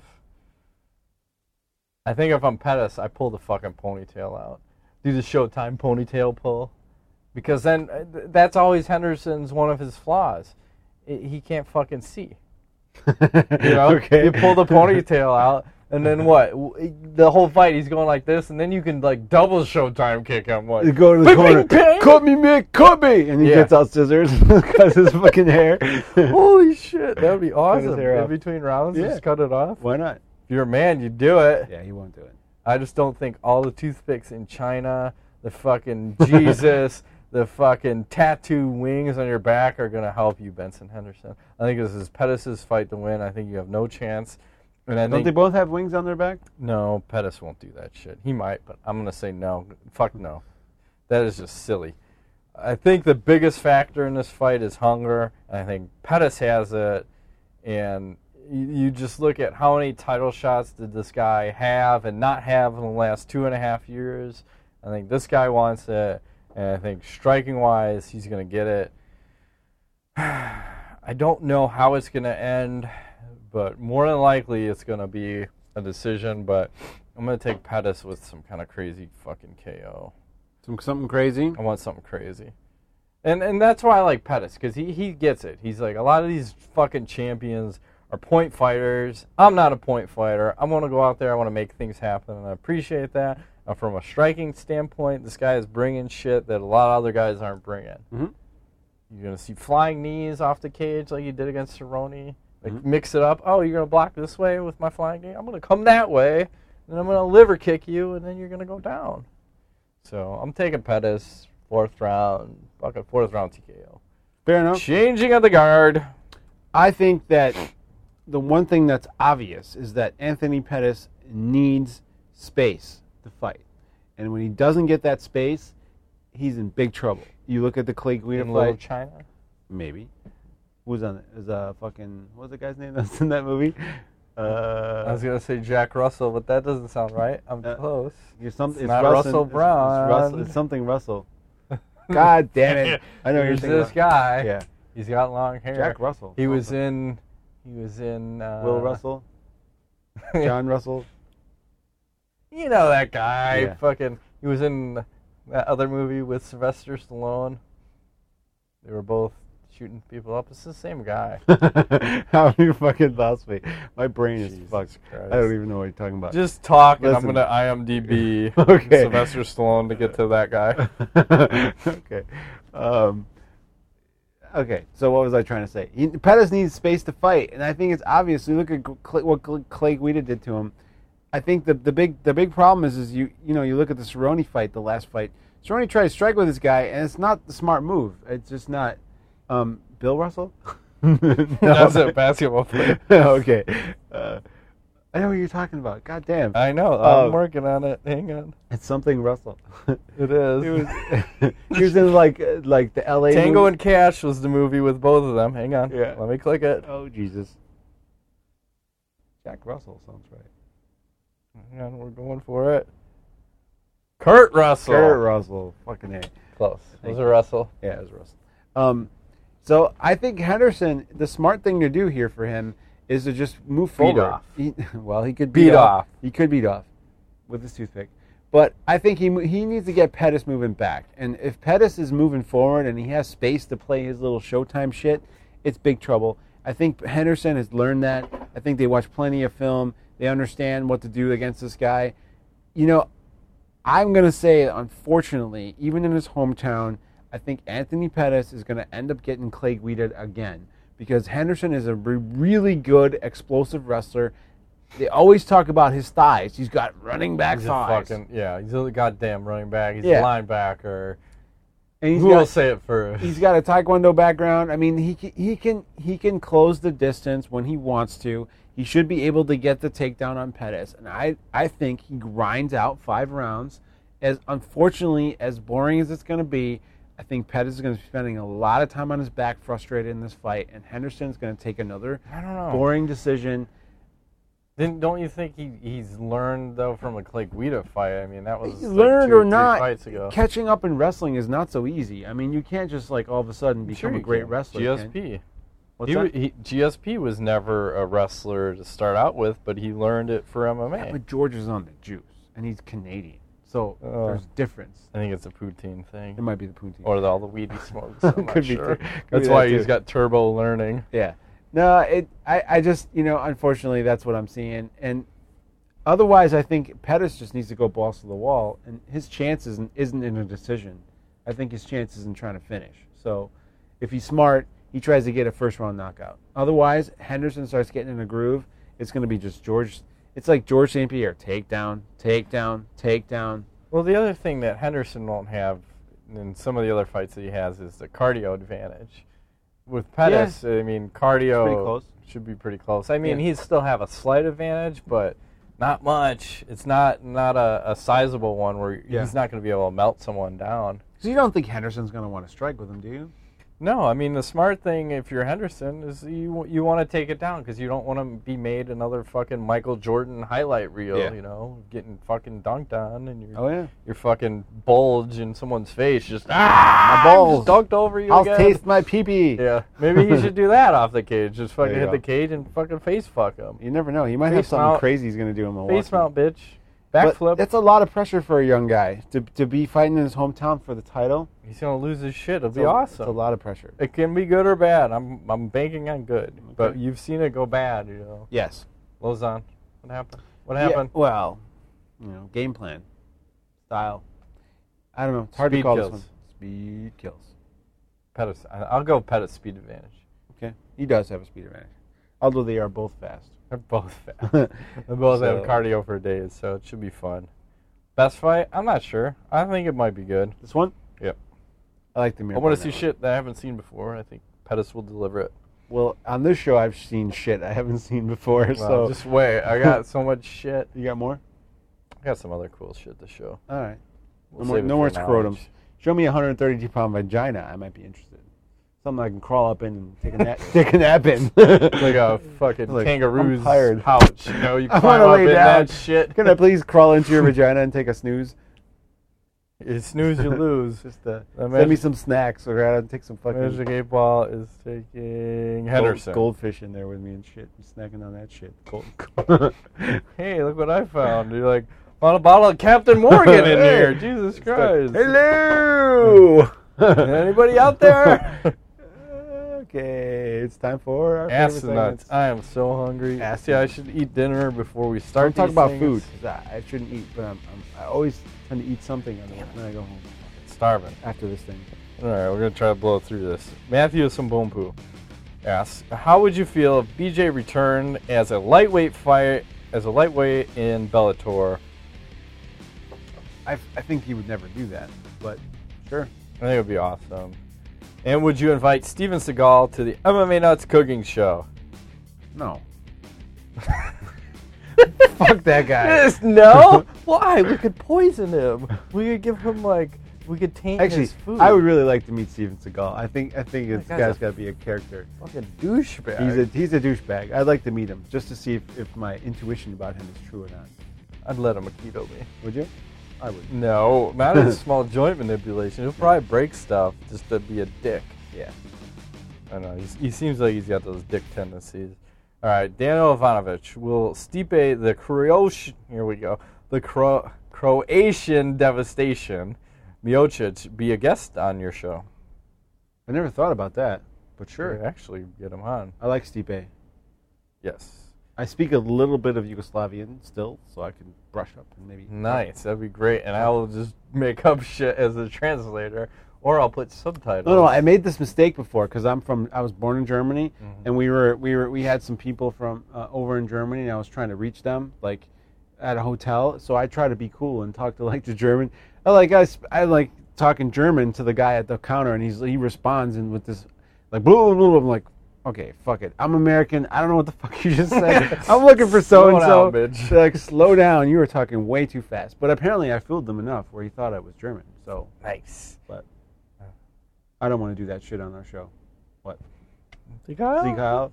I think if I'm Pettis, I pull the fucking ponytail out. Do the Showtime ponytail pull. Because then that's always Henderson's one of his flaws. He can't fucking see. Okay. You pull the ponytail out, and then what? The whole fight, he's going like this, and then you can like double Showtime kick him. What? You go to the Bing, corner. bing, bing. Cut me, Mick, cut me! And he Yeah. gets out scissors and cuts his fucking hair. Holy shit, that would be awesome. hair In off. between rounds, Yeah. just cut it off. Why not? If you're a man, you do it. Yeah, he won't do it. I just don't think all the toothpicks in China, the fucking Jesus, the fucking tattoo wings on your back are going to help you, Benson Henderson. I think this is Pettis' fight to win. I think you have no chance. And I Don't think they both have wings on their back? no, Pettis won't do that shit. He might, but I'm going to say no. Fuck no. That is just silly. I think the biggest factor in this fight is hunger. And I think Pettis has it. And you just look at how many title shots did this guy have and not have in the last 2.5 years. I think this guy wants it. And I think striking-wise, he's going to get it. I don't know how it's going to end, but more than likely it's going to be a decision. But I'm going to take Pettis with some kind of crazy fucking KO. Something crazy? I want something crazy. And that's why I like Pettis, because he gets it. He's like, a lot of these fucking champions are point fighters. I'm not a point fighter. I want to go out there. I want to make things happen, and I appreciate that. From a striking standpoint, this guy is bringing shit that a lot of other guys aren't bringing. Mm-hmm. You're going to see flying knees off the cage like you did against Cerrone. Like, mix it up. Oh, you're going to block this way with my flying knee? I'm going to come that way, and I'm going to liver kick you, and then you're going to go down. So I'm taking Pettis, 4th round, fucking 4th round TKO. Fair enough. Changing of the guard. I think that the one thing that's obvious is that Anthony Pettis needs space to fight. And when he doesn't get that space, he's in big trouble. You look at the Clay Guida In Little fight. China? Maybe. Who's on it? Is fucking, what's the guy's name that's in that movie? I was going to say Jack Russell, but that doesn't sound right. I'm close. It's not Russell Brand. It's something Russell. God damn it! I know Here's you're this guy. Yeah, He's got long hair. Jack Russell. He was in. Will Russell. John Russell. You know that guy. Yeah. Fucking. He was in that other movie with Sylvester Stallone. They were both shooting people up. It's the same guy. How you fucking lost me? My brain is Jesus fucked. Christ. I don't even know what you're talking about. Just talk, and Listen. I'm gonna IMDb Okay. Sylvester Stallone to get to that guy. Okay. Okay, so what was I trying to say? Pettis needs space to fight, and I think it's obvious. You look at what Clay Guida did to him. I think the big problem is you look at the Cerrone fight, the last fight. Cerrone tried to strike with this guy, and it's not the smart move. It's just not. Bill Russell? No. That's a basketball player. Okay. I know what you're talking about. God damn. I know. I'm working on it. Hang on. It's something Russell. It is. He was in like the L.A. Tango movie. and Cash was the movie with both of them. Hang on. Yeah. Let me click it. Oh, Jesus. Jack Russell sounds right. Hang on, we're going for it. Kurt Russell. Kurt Russell. Fucking A. Close. It was a Russell. Yeah, it was Russell. So I think Henderson, the smart thing to do here for him is to just move forward. off. He could Beat off. He could beat off with his toothpick. But I think he needs to get Pettis moving back. And if Pettis is moving forward and he has space to play his little Showtime shit, it's big trouble. I think Henderson has learned that. I think they watch plenty of film. They understand what to do against this guy. You know, I'm going to say, unfortunately, even in his hometown, I think Anthony Pettis is going to end up getting Clay Guida again because Henderson is a really good, explosive wrestler. They always talk about his thighs. He's got running back thighs. He's a goddamn running back. He's Yeah. a linebacker. And Who will say it first? He's got a Taekwondo background. I mean, he can close the distance when he wants to. He should be able to get the takedown on Pettis. And I think he grinds out 5 rounds. As unfortunately, as boring as it's going to be, I think Pettis is going to be spending a lot of time on his back frustrated in this fight. And Henderson's going to take another boring decision. Then don't you think he's learned, though, from a Clay Guida fight? I mean, that was He's learned or 2 or 3 not, fights ago. catching up in wrestling is not so easy. I mean, you can't just like all of a sudden become Sure a you great can. wrestler. GSP. What's that? GSP was never a wrestler to start out with, but he learned it for MMA. Yeah, but George is on the juice, and he's Canadian, so there's difference. I think it's a poutine thing. It might be the poutine. Or all the weed he smokes. I'm not Could be sure. could That's be why that he's too. got turbo learning. Yeah. No, I just, unfortunately, that's what I'm seeing. And otherwise, I think Pettis just needs to go balls to the wall, and his chance isn't in a decision. I think his chance is in trying to finish. So if he's smart, he tries to get a first-round knockout. Otherwise, Henderson starts getting in a groove. It's going to be just George. It's like George St. Pierre. Takedown, takedown, takedown. Well, the other thing that Henderson won't have in some of the other fights that he has is the cardio advantage. With Pettis, I mean, cardio pretty close. should be pretty close. I mean, Yeah. he'd still have a slight advantage, but not much. It's not a sizable one where he's not going to be able to melt someone down. So you don't think Henderson's going to want to strike with him, do you? No, I mean, the smart thing, if you're Henderson, is you want to take it down because you don't want to be made another fucking Michael Jordan highlight reel, getting fucking dunked on and your fucking bulge in someone's face just, my balls. just dunked over you I'll again. taste my pee-pee. Yeah, maybe he should do that off the cage. Just fucking There you hit the go. cage and fucking face fuck him. You never know. He might have Face something mount. crazy he's going to do in Milwaukee. Face mount, bitch. But Backflip. that's a lot of pressure for a young guy to be fighting in his hometown for the title. He's going to lose his shit. It'll be It's awesome. a lot of pressure. It can be good or bad. I'm banking on good. But you've seen it go bad, Yes. Lozon. What happened? What happened? Yeah, well, game plan, style. I don't know. It's hard Speed to call kills. this one. Speed kills. I'll go Pettis speed advantage. Okay. He does have a speed advantage. Although they are both fast. They're both fast. They both have cardio for days, so it should be fun. Best fight? I'm not sure. I think it might be good. This one? Yep. I like the I want to see shit that I haven't seen before. I think Pettis will deliver it. Well, on this show, I've seen shit I haven't seen before. Well, so just wait. I got so much shit. You got more? I got some other cool shit to show. All right. We'll no more scrotums. Show me a 132-pound vagina. I might be interested. Something I can crawl up in and take a nap in. Like a fucking kangaroo's pouch. You know, you climb up in that shit. Can I please crawl into your vagina and take a snooze? You snooze, you lose. Just send me some snacks. Or I'll take some fucking... Magic 8 Ball is taking Henderson. Goldfish in there with me and shit. I'm snacking on that shit. Hey, look what I found. You're like, found a bottle of Captain Morgan in here. Jesus Christ. Hello! Anybody out there? Okay, it's time for our Nuts. I am so hungry. See, I should eat dinner before we start. Don't talk about food. I shouldn't eat, but I always tend to eat something when I go home. Starving. After this thing. All right, we're gonna try to blow through this. Matthew Sambompu asks, "How would you feel if BJ returned as a lightweight in Bellator?" I think he would never do that, but sure. I think it would be awesome. And would you invite Steven Seagal to the MMA Nuts cooking show? No. Fuck that guy. No? Why? We could poison him. We could give him we could taint his food. I would really like to meet Steven Seagal. I think this guy's got to be a character. Fucking douchebag. He's a douchebag. I'd like to meet him just to see if my intuition about him is true or not. I'd let him Aikido me. Would you? I would. No, not in small joint manipulation. He'll probably break stuff just to be a dick. Yeah. I know. He seems like he's got those dick tendencies. All right, Daniel Ivanovic. Will Stipe, the Croatian, here we go, the Croatian devastation, Miocic, be a guest on your show? I never thought about that, but sure. Could actually get him on. I like Stipe. Yes. I speak a little bit of Yugoslavian still, so I can brush up and maybe... Nice, that'd be great. And I will just make up shit as a translator, or I'll put subtitles. No, I made this mistake before because I was born in Germany, and we had some people from over in Germany, and I was trying to reach them like at a hotel. So I try to be cool and talk to the German. I like talking German to the guy at the counter, and he responds and with this like blah blah blah. I'm like, okay, fuck it. I'm American. I don't know what the fuck you just said. I'm looking for so-and-so. They're like, slow down. You were talking way too fast. But apparently I fooled them enough where he thought I was German. So nice. But I don't want to do that shit on our show. What? See Kyle?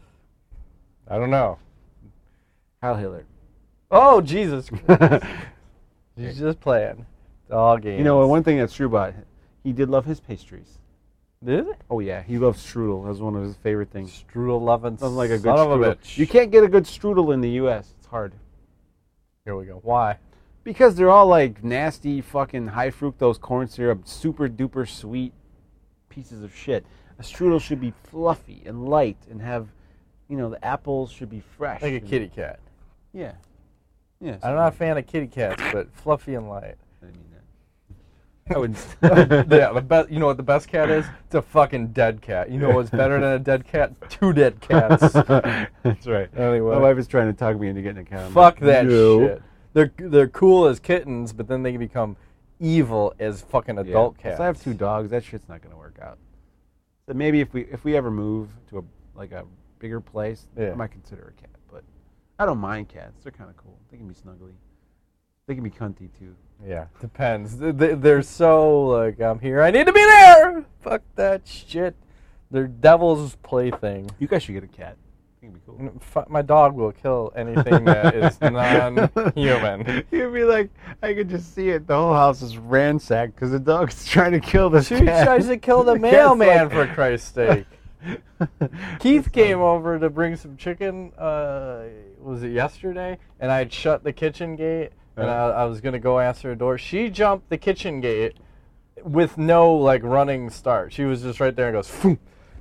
I don't know. Kyle Hiller. Oh, Jesus Christ. He's just playing. It's all games. You know, one thing that's true about him, he did love his pastries. Did it? Oh, yeah. He loves strudel. That was one of his favorite things. Strudel loving Sounds like a good son strudel. Of a bitch. You can't get a good strudel in the U.S. It's hard. Here we go. Why? Because they're all like nasty fucking high fructose corn syrup, super duper sweet pieces of shit. A strudel should be fluffy and light and have, the apples should be fresh. Like a kitty cat. Yeah. Yeah. I'm not a fan of kitty cats, but fluffy and light. I didn't mean that. I wouldn't. Yeah, the best. You know what the best cat is? It's a fucking dead cat. You know what's better than a dead cat? 2 dead cats. That's right. Anyway, my wife is trying to talk me into getting a cat. Fuck that shit. They're cool as kittens, but then they can become evil as fucking adult cats. I have 2 dogs. That shit's not gonna work out. So maybe if we ever move to a bigger place, I might consider a cat. But I don't mind cats. They're kind of cool. They can be snuggly. They can be cunty too. Yeah, depends. They're so like, I'm here, I need to be there. Fuck that shit. They're devil's plaything. You guys should get a cat. I think it'd be cool. My dog will kill anything that is non-human. You'd be like, I could just see it. The whole house is ransacked because the dog's trying to kill this cat. She tries to kill the mailman, for Christ's sake. Keith came over to bring some chicken, was it yesterday? And I'd shut the kitchen gate, and I was going to go answer the door. She jumped the kitchen gate with no, running start. She was just right there and goes, Phoom.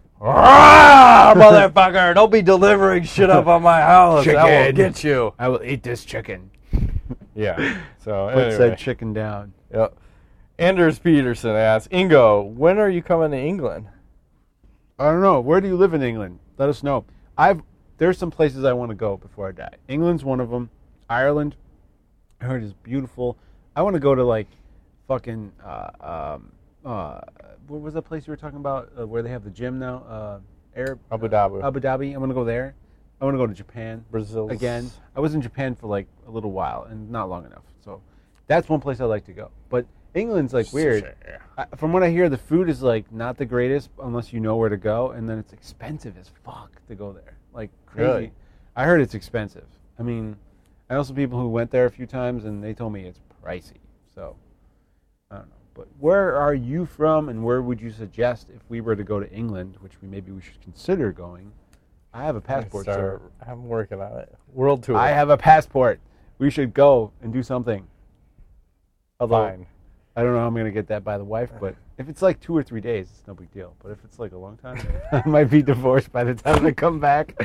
Motherfucker, don't be delivering shit up on my house. Chicken. I will get you. I will eat this chicken. Yeah. So Put anyway. said chicken down. Yep. Anders Peterson asks, Ingo, when are you coming to England? I don't know. Where do you live in England? Let us know. There's some places I want to go before I die. England's one of them. Ireland, I heard is beautiful. I want to go to like fucking what was that place you were talking about where they have the gym now? Abu Dhabi. Abu Dhabi. I want to go there. I want to go to Japan. Brazil. Again. I was in Japan for like a little while and not long enough. So that's one place I'd like to go. But England's like weird. From what I hear, the food is like not the greatest unless you know where to go, and then it's expensive as fuck to go there. Like crazy. Really? I heard it's expensive. I mean, I know some people who went there a few times, and they told me it's pricey. So I don't know. But where are you from, and where would you suggest if we were to go to England, which maybe we should consider going? I have a passport, sir. I'm working on it. World tour. I have a passport. We should go and do something. Although, Fine. I don't know how I'm going to get that by the wife, but if it's like 2 or 3 days, it's no big deal. But if it's like a long time, I might be divorced by the time I come back.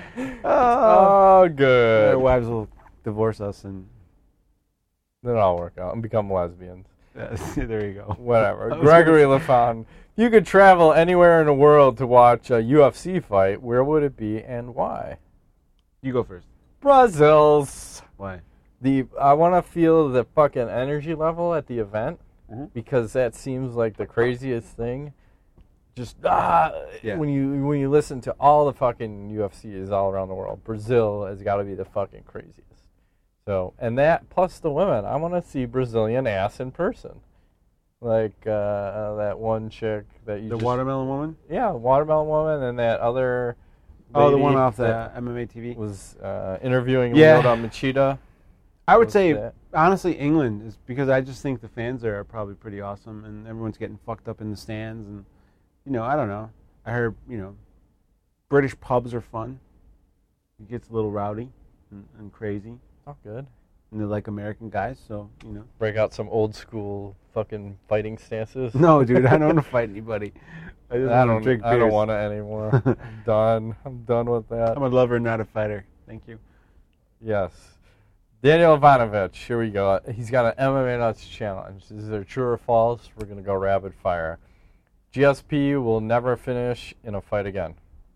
Oh, good. Our wives will divorce us, and then it'll all work out and become lesbians. there you go. Whatever. Gregory LaFon, if you could travel anywhere in the world to watch a UFC fight, where would it be and why? You go first. Brazil's. Why? I want to feel the fucking energy level at the event, Mm-hmm. because that seems like the craziest thing. Just Yeah. when you listen to all the fucking UFCs all around the world, Brazil has got to be the fucking craziest. So, and that plus the women, I want to see Brazilian ass in person, like that one chick that you The watermelon woman? yeah, watermelon woman, and that other Oh, the lady one off the that MMA TV? was interviewing Yeah. Lyoto Machida. I would was say, that? honestly, England is because I just think the fans there are probably pretty awesome, and everyone's getting fucked up in the stands, and I don't know. I heard British pubs are fun. It gets a little rowdy and crazy, Oh, good. and they're like American guys, so Break out some old school fucking fighting stances. No, dude, I don't want to fight anybody. I just want to drink beers. I don't want it anymore. I'm done. I'm done with that. I'm a lover, not a fighter. Thank you. Yes. Daniel Ivanovich, here we go. He's got an MMA Nuts challenge. Is there true or false? We're going to go rapid fire. GSP will never finish in a fight again.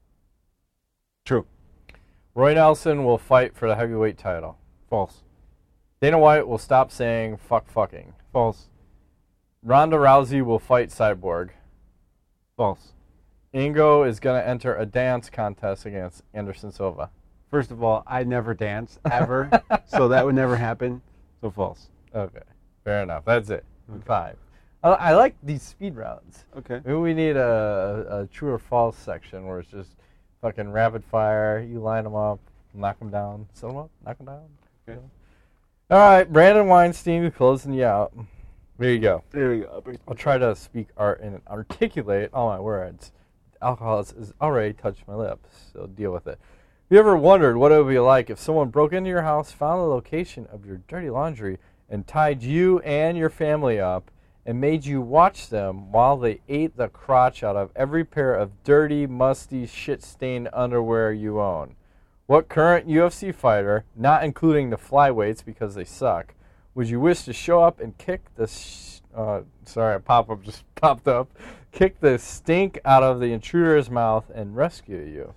True. Roy Nelson will fight for the heavyweight title. False. Dana White will stop saying fucking. False. Ronda Rousey will fight Cyborg. False. Ingo is going to enter a dance contest against Anderson Silva. First of all, I never dance, ever, so that would never happen, so false. Okay, fair enough. That's it. 5. I like these speed rounds. Okay. Maybe we need a true or false section where it's just fucking rapid fire. You line them up, knock them down, set them up, knock them down. Okay. All right, Brandon Weinstein closing you out. There you go. There we go. I'll try to speak art and articulate all my words. Alcohol has already touched my lips, so deal with it. Have you ever wondered what it would be like if someone broke into your house, found the location of your dirty laundry, and tied you and your family up and made you watch them while they ate the crotch out of every pair of dirty, musty, shit-stained underwear you own? What current UFC fighter, not including the flyweights because they suck, would you wish to show up and kick the sorry, a pop-up just popped up. Kick the stink out of the intruder's mouth and rescue you?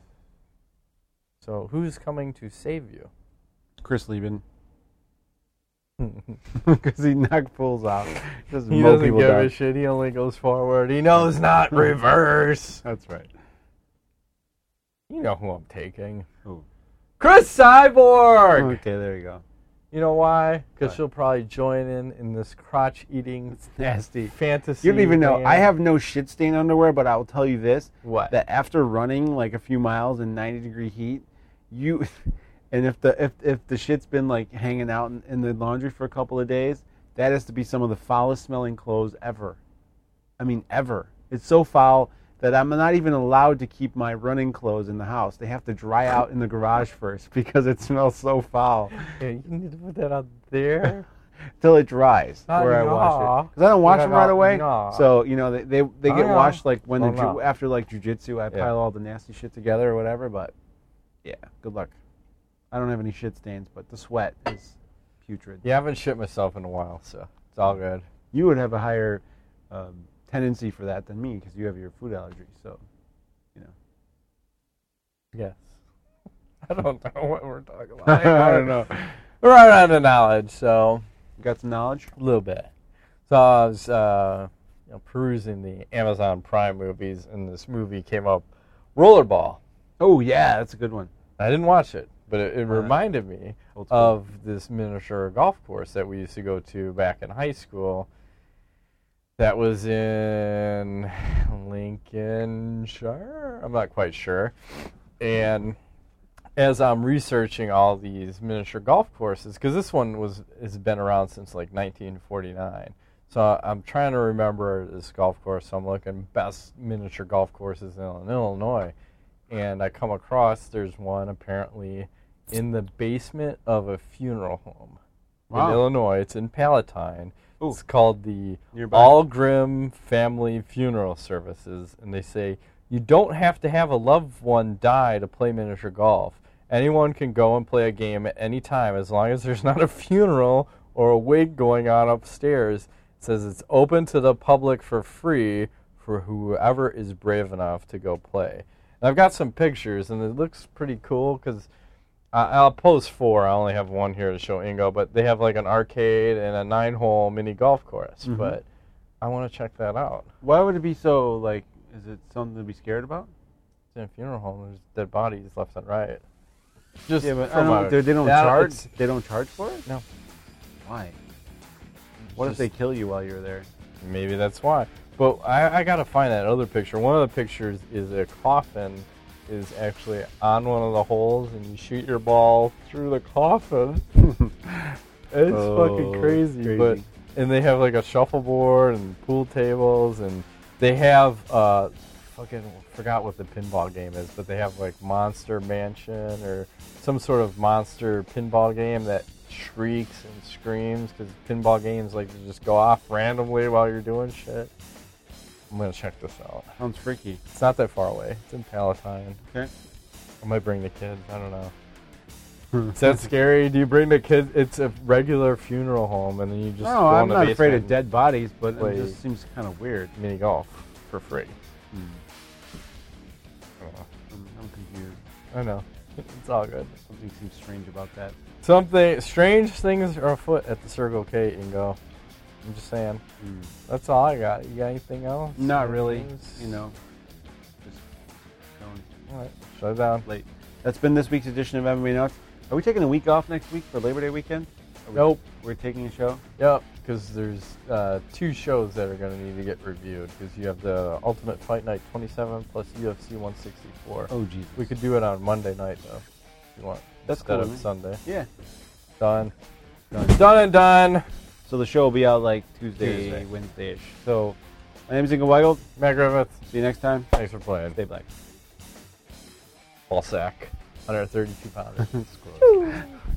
So who's coming to save you? Chris Lieben. Because he knocks fools out. He doesn't give a shit. He only goes forward. He knows not reverse. That's right. You know who I'm taking. Who? Chris Cyborg! Okay, there you go. You know why? Because Why? she'll probably join in this crotch-eating It's nasty. fantasy. You don't even know. band. I have no shit stain underwear, but I will tell you this. What? That after running like a few miles in 90-degree heat, and if the shit's been like hanging out in the laundry for a couple of days, that has to be some of the foulest smelling clothes ever. I mean, ever. It's so foul that I'm not even allowed to keep my running clothes in the house. They have to dry out in the garage first because it smells so foul. Yeah, you need to put that out there. Till it dries where I wash it. Because I don't wash them right away. So, they get washed like when after like jujitsu, I pile all the nasty shit together or whatever. But yeah, good luck. I don't have any shit stains, but the sweat is putrid. Yeah, I haven't shit myself in a while, so it's all good. you would have a higher tendency for that than me because you have your food allergy. So, you know. Yes. I don't know what we're talking about. I don't know. We're right on the knowledge, so Got some knowledge? a little bit. So I was perusing the Amazon Prime movies, and this movie came up, Rollerball. Oh yeah, that's a good one. I didn't watch it, but it reminded me Old school. of this miniature golf course that we used to go to back in high school. That was in Lincolnshire? I'm not quite sure. And as I'm researching all these miniature golf courses, because this one has been around since like 1949. So I'm trying to remember this golf course. So I'm looking best miniature golf courses in Illinois. And I come across there's one apparently in the basement of a funeral home in Illinois. It's in Palatine. Ooh. It's called the Nearby. Allgrim Family Funeral Services. And they say, you don't have to have a loved one die to play miniature golf. Anyone can go and play a game at any time as long as there's not a funeral or a wake going on upstairs. It says it's open to the public for free for whoever is brave enough to go play. And I've got some pictures, and it looks pretty cool because I'll post 4. I only have one here to show Ingo, but they have like an arcade and a 9-hole mini golf course. Mm-hmm. But I want to check that out. Why would it be so, like, is it something to be scared about? It's in a funeral home. There's dead bodies left and right. Just Yeah, but from they don't that, charge. it's- They don't charge for it. No. Why? What if Just- they kill you while you're there? Maybe that's why. But I got to find that other picture. One of the pictures is a coffin is actually on one of the holes, and you shoot your ball through the coffin. It's fucking crazy. But and they have like a shuffleboard and pool tables, and they have fucking forgot what the pinball game is, but they have like Monster Mansion or some sort of monster pinball game that shrieks and screams because pinball games like to just go off randomly while you're doing shit. I'm gonna check this out. Sounds freaky. It's not that far away. It's in Palatine. Okay. I might bring the kids. I don't know. Is that scary? Do you bring the kids? It's a regular funeral home, and then you just No, go I'm in the not afraid of basement dead bodies, but play it just seems kind of weird. and mini golf for free. I don't know. I'm confused. I know. It's all good. Something seems strange about that. Something strange things are afoot at the Circle K, Ingo. I'm just saying. That's all I got. You got anything else? Not really. News? You know, just going All right. Shut it down. late. That's been this week's edition of MMA Notes. Are we taking a week off next week for Labor Day weekend? Nope. We're taking a show? Yep. Because there's 2 shows that are going to need to get reviewed. Because you have the Ultimate Fight Night 27 plus UFC 164. Oh, Jesus. We could do it on Monday night, though, if you want. That's instead cool, of man. Sunday. Yeah. Done. Done and done. So the show will be out like Tuesday. Wednesday-ish. So my name is Ingo Weigel. Matt Griffith, See you next time. thanks for playing. Stay black. Ball sack. 132 pounders. Squirrel.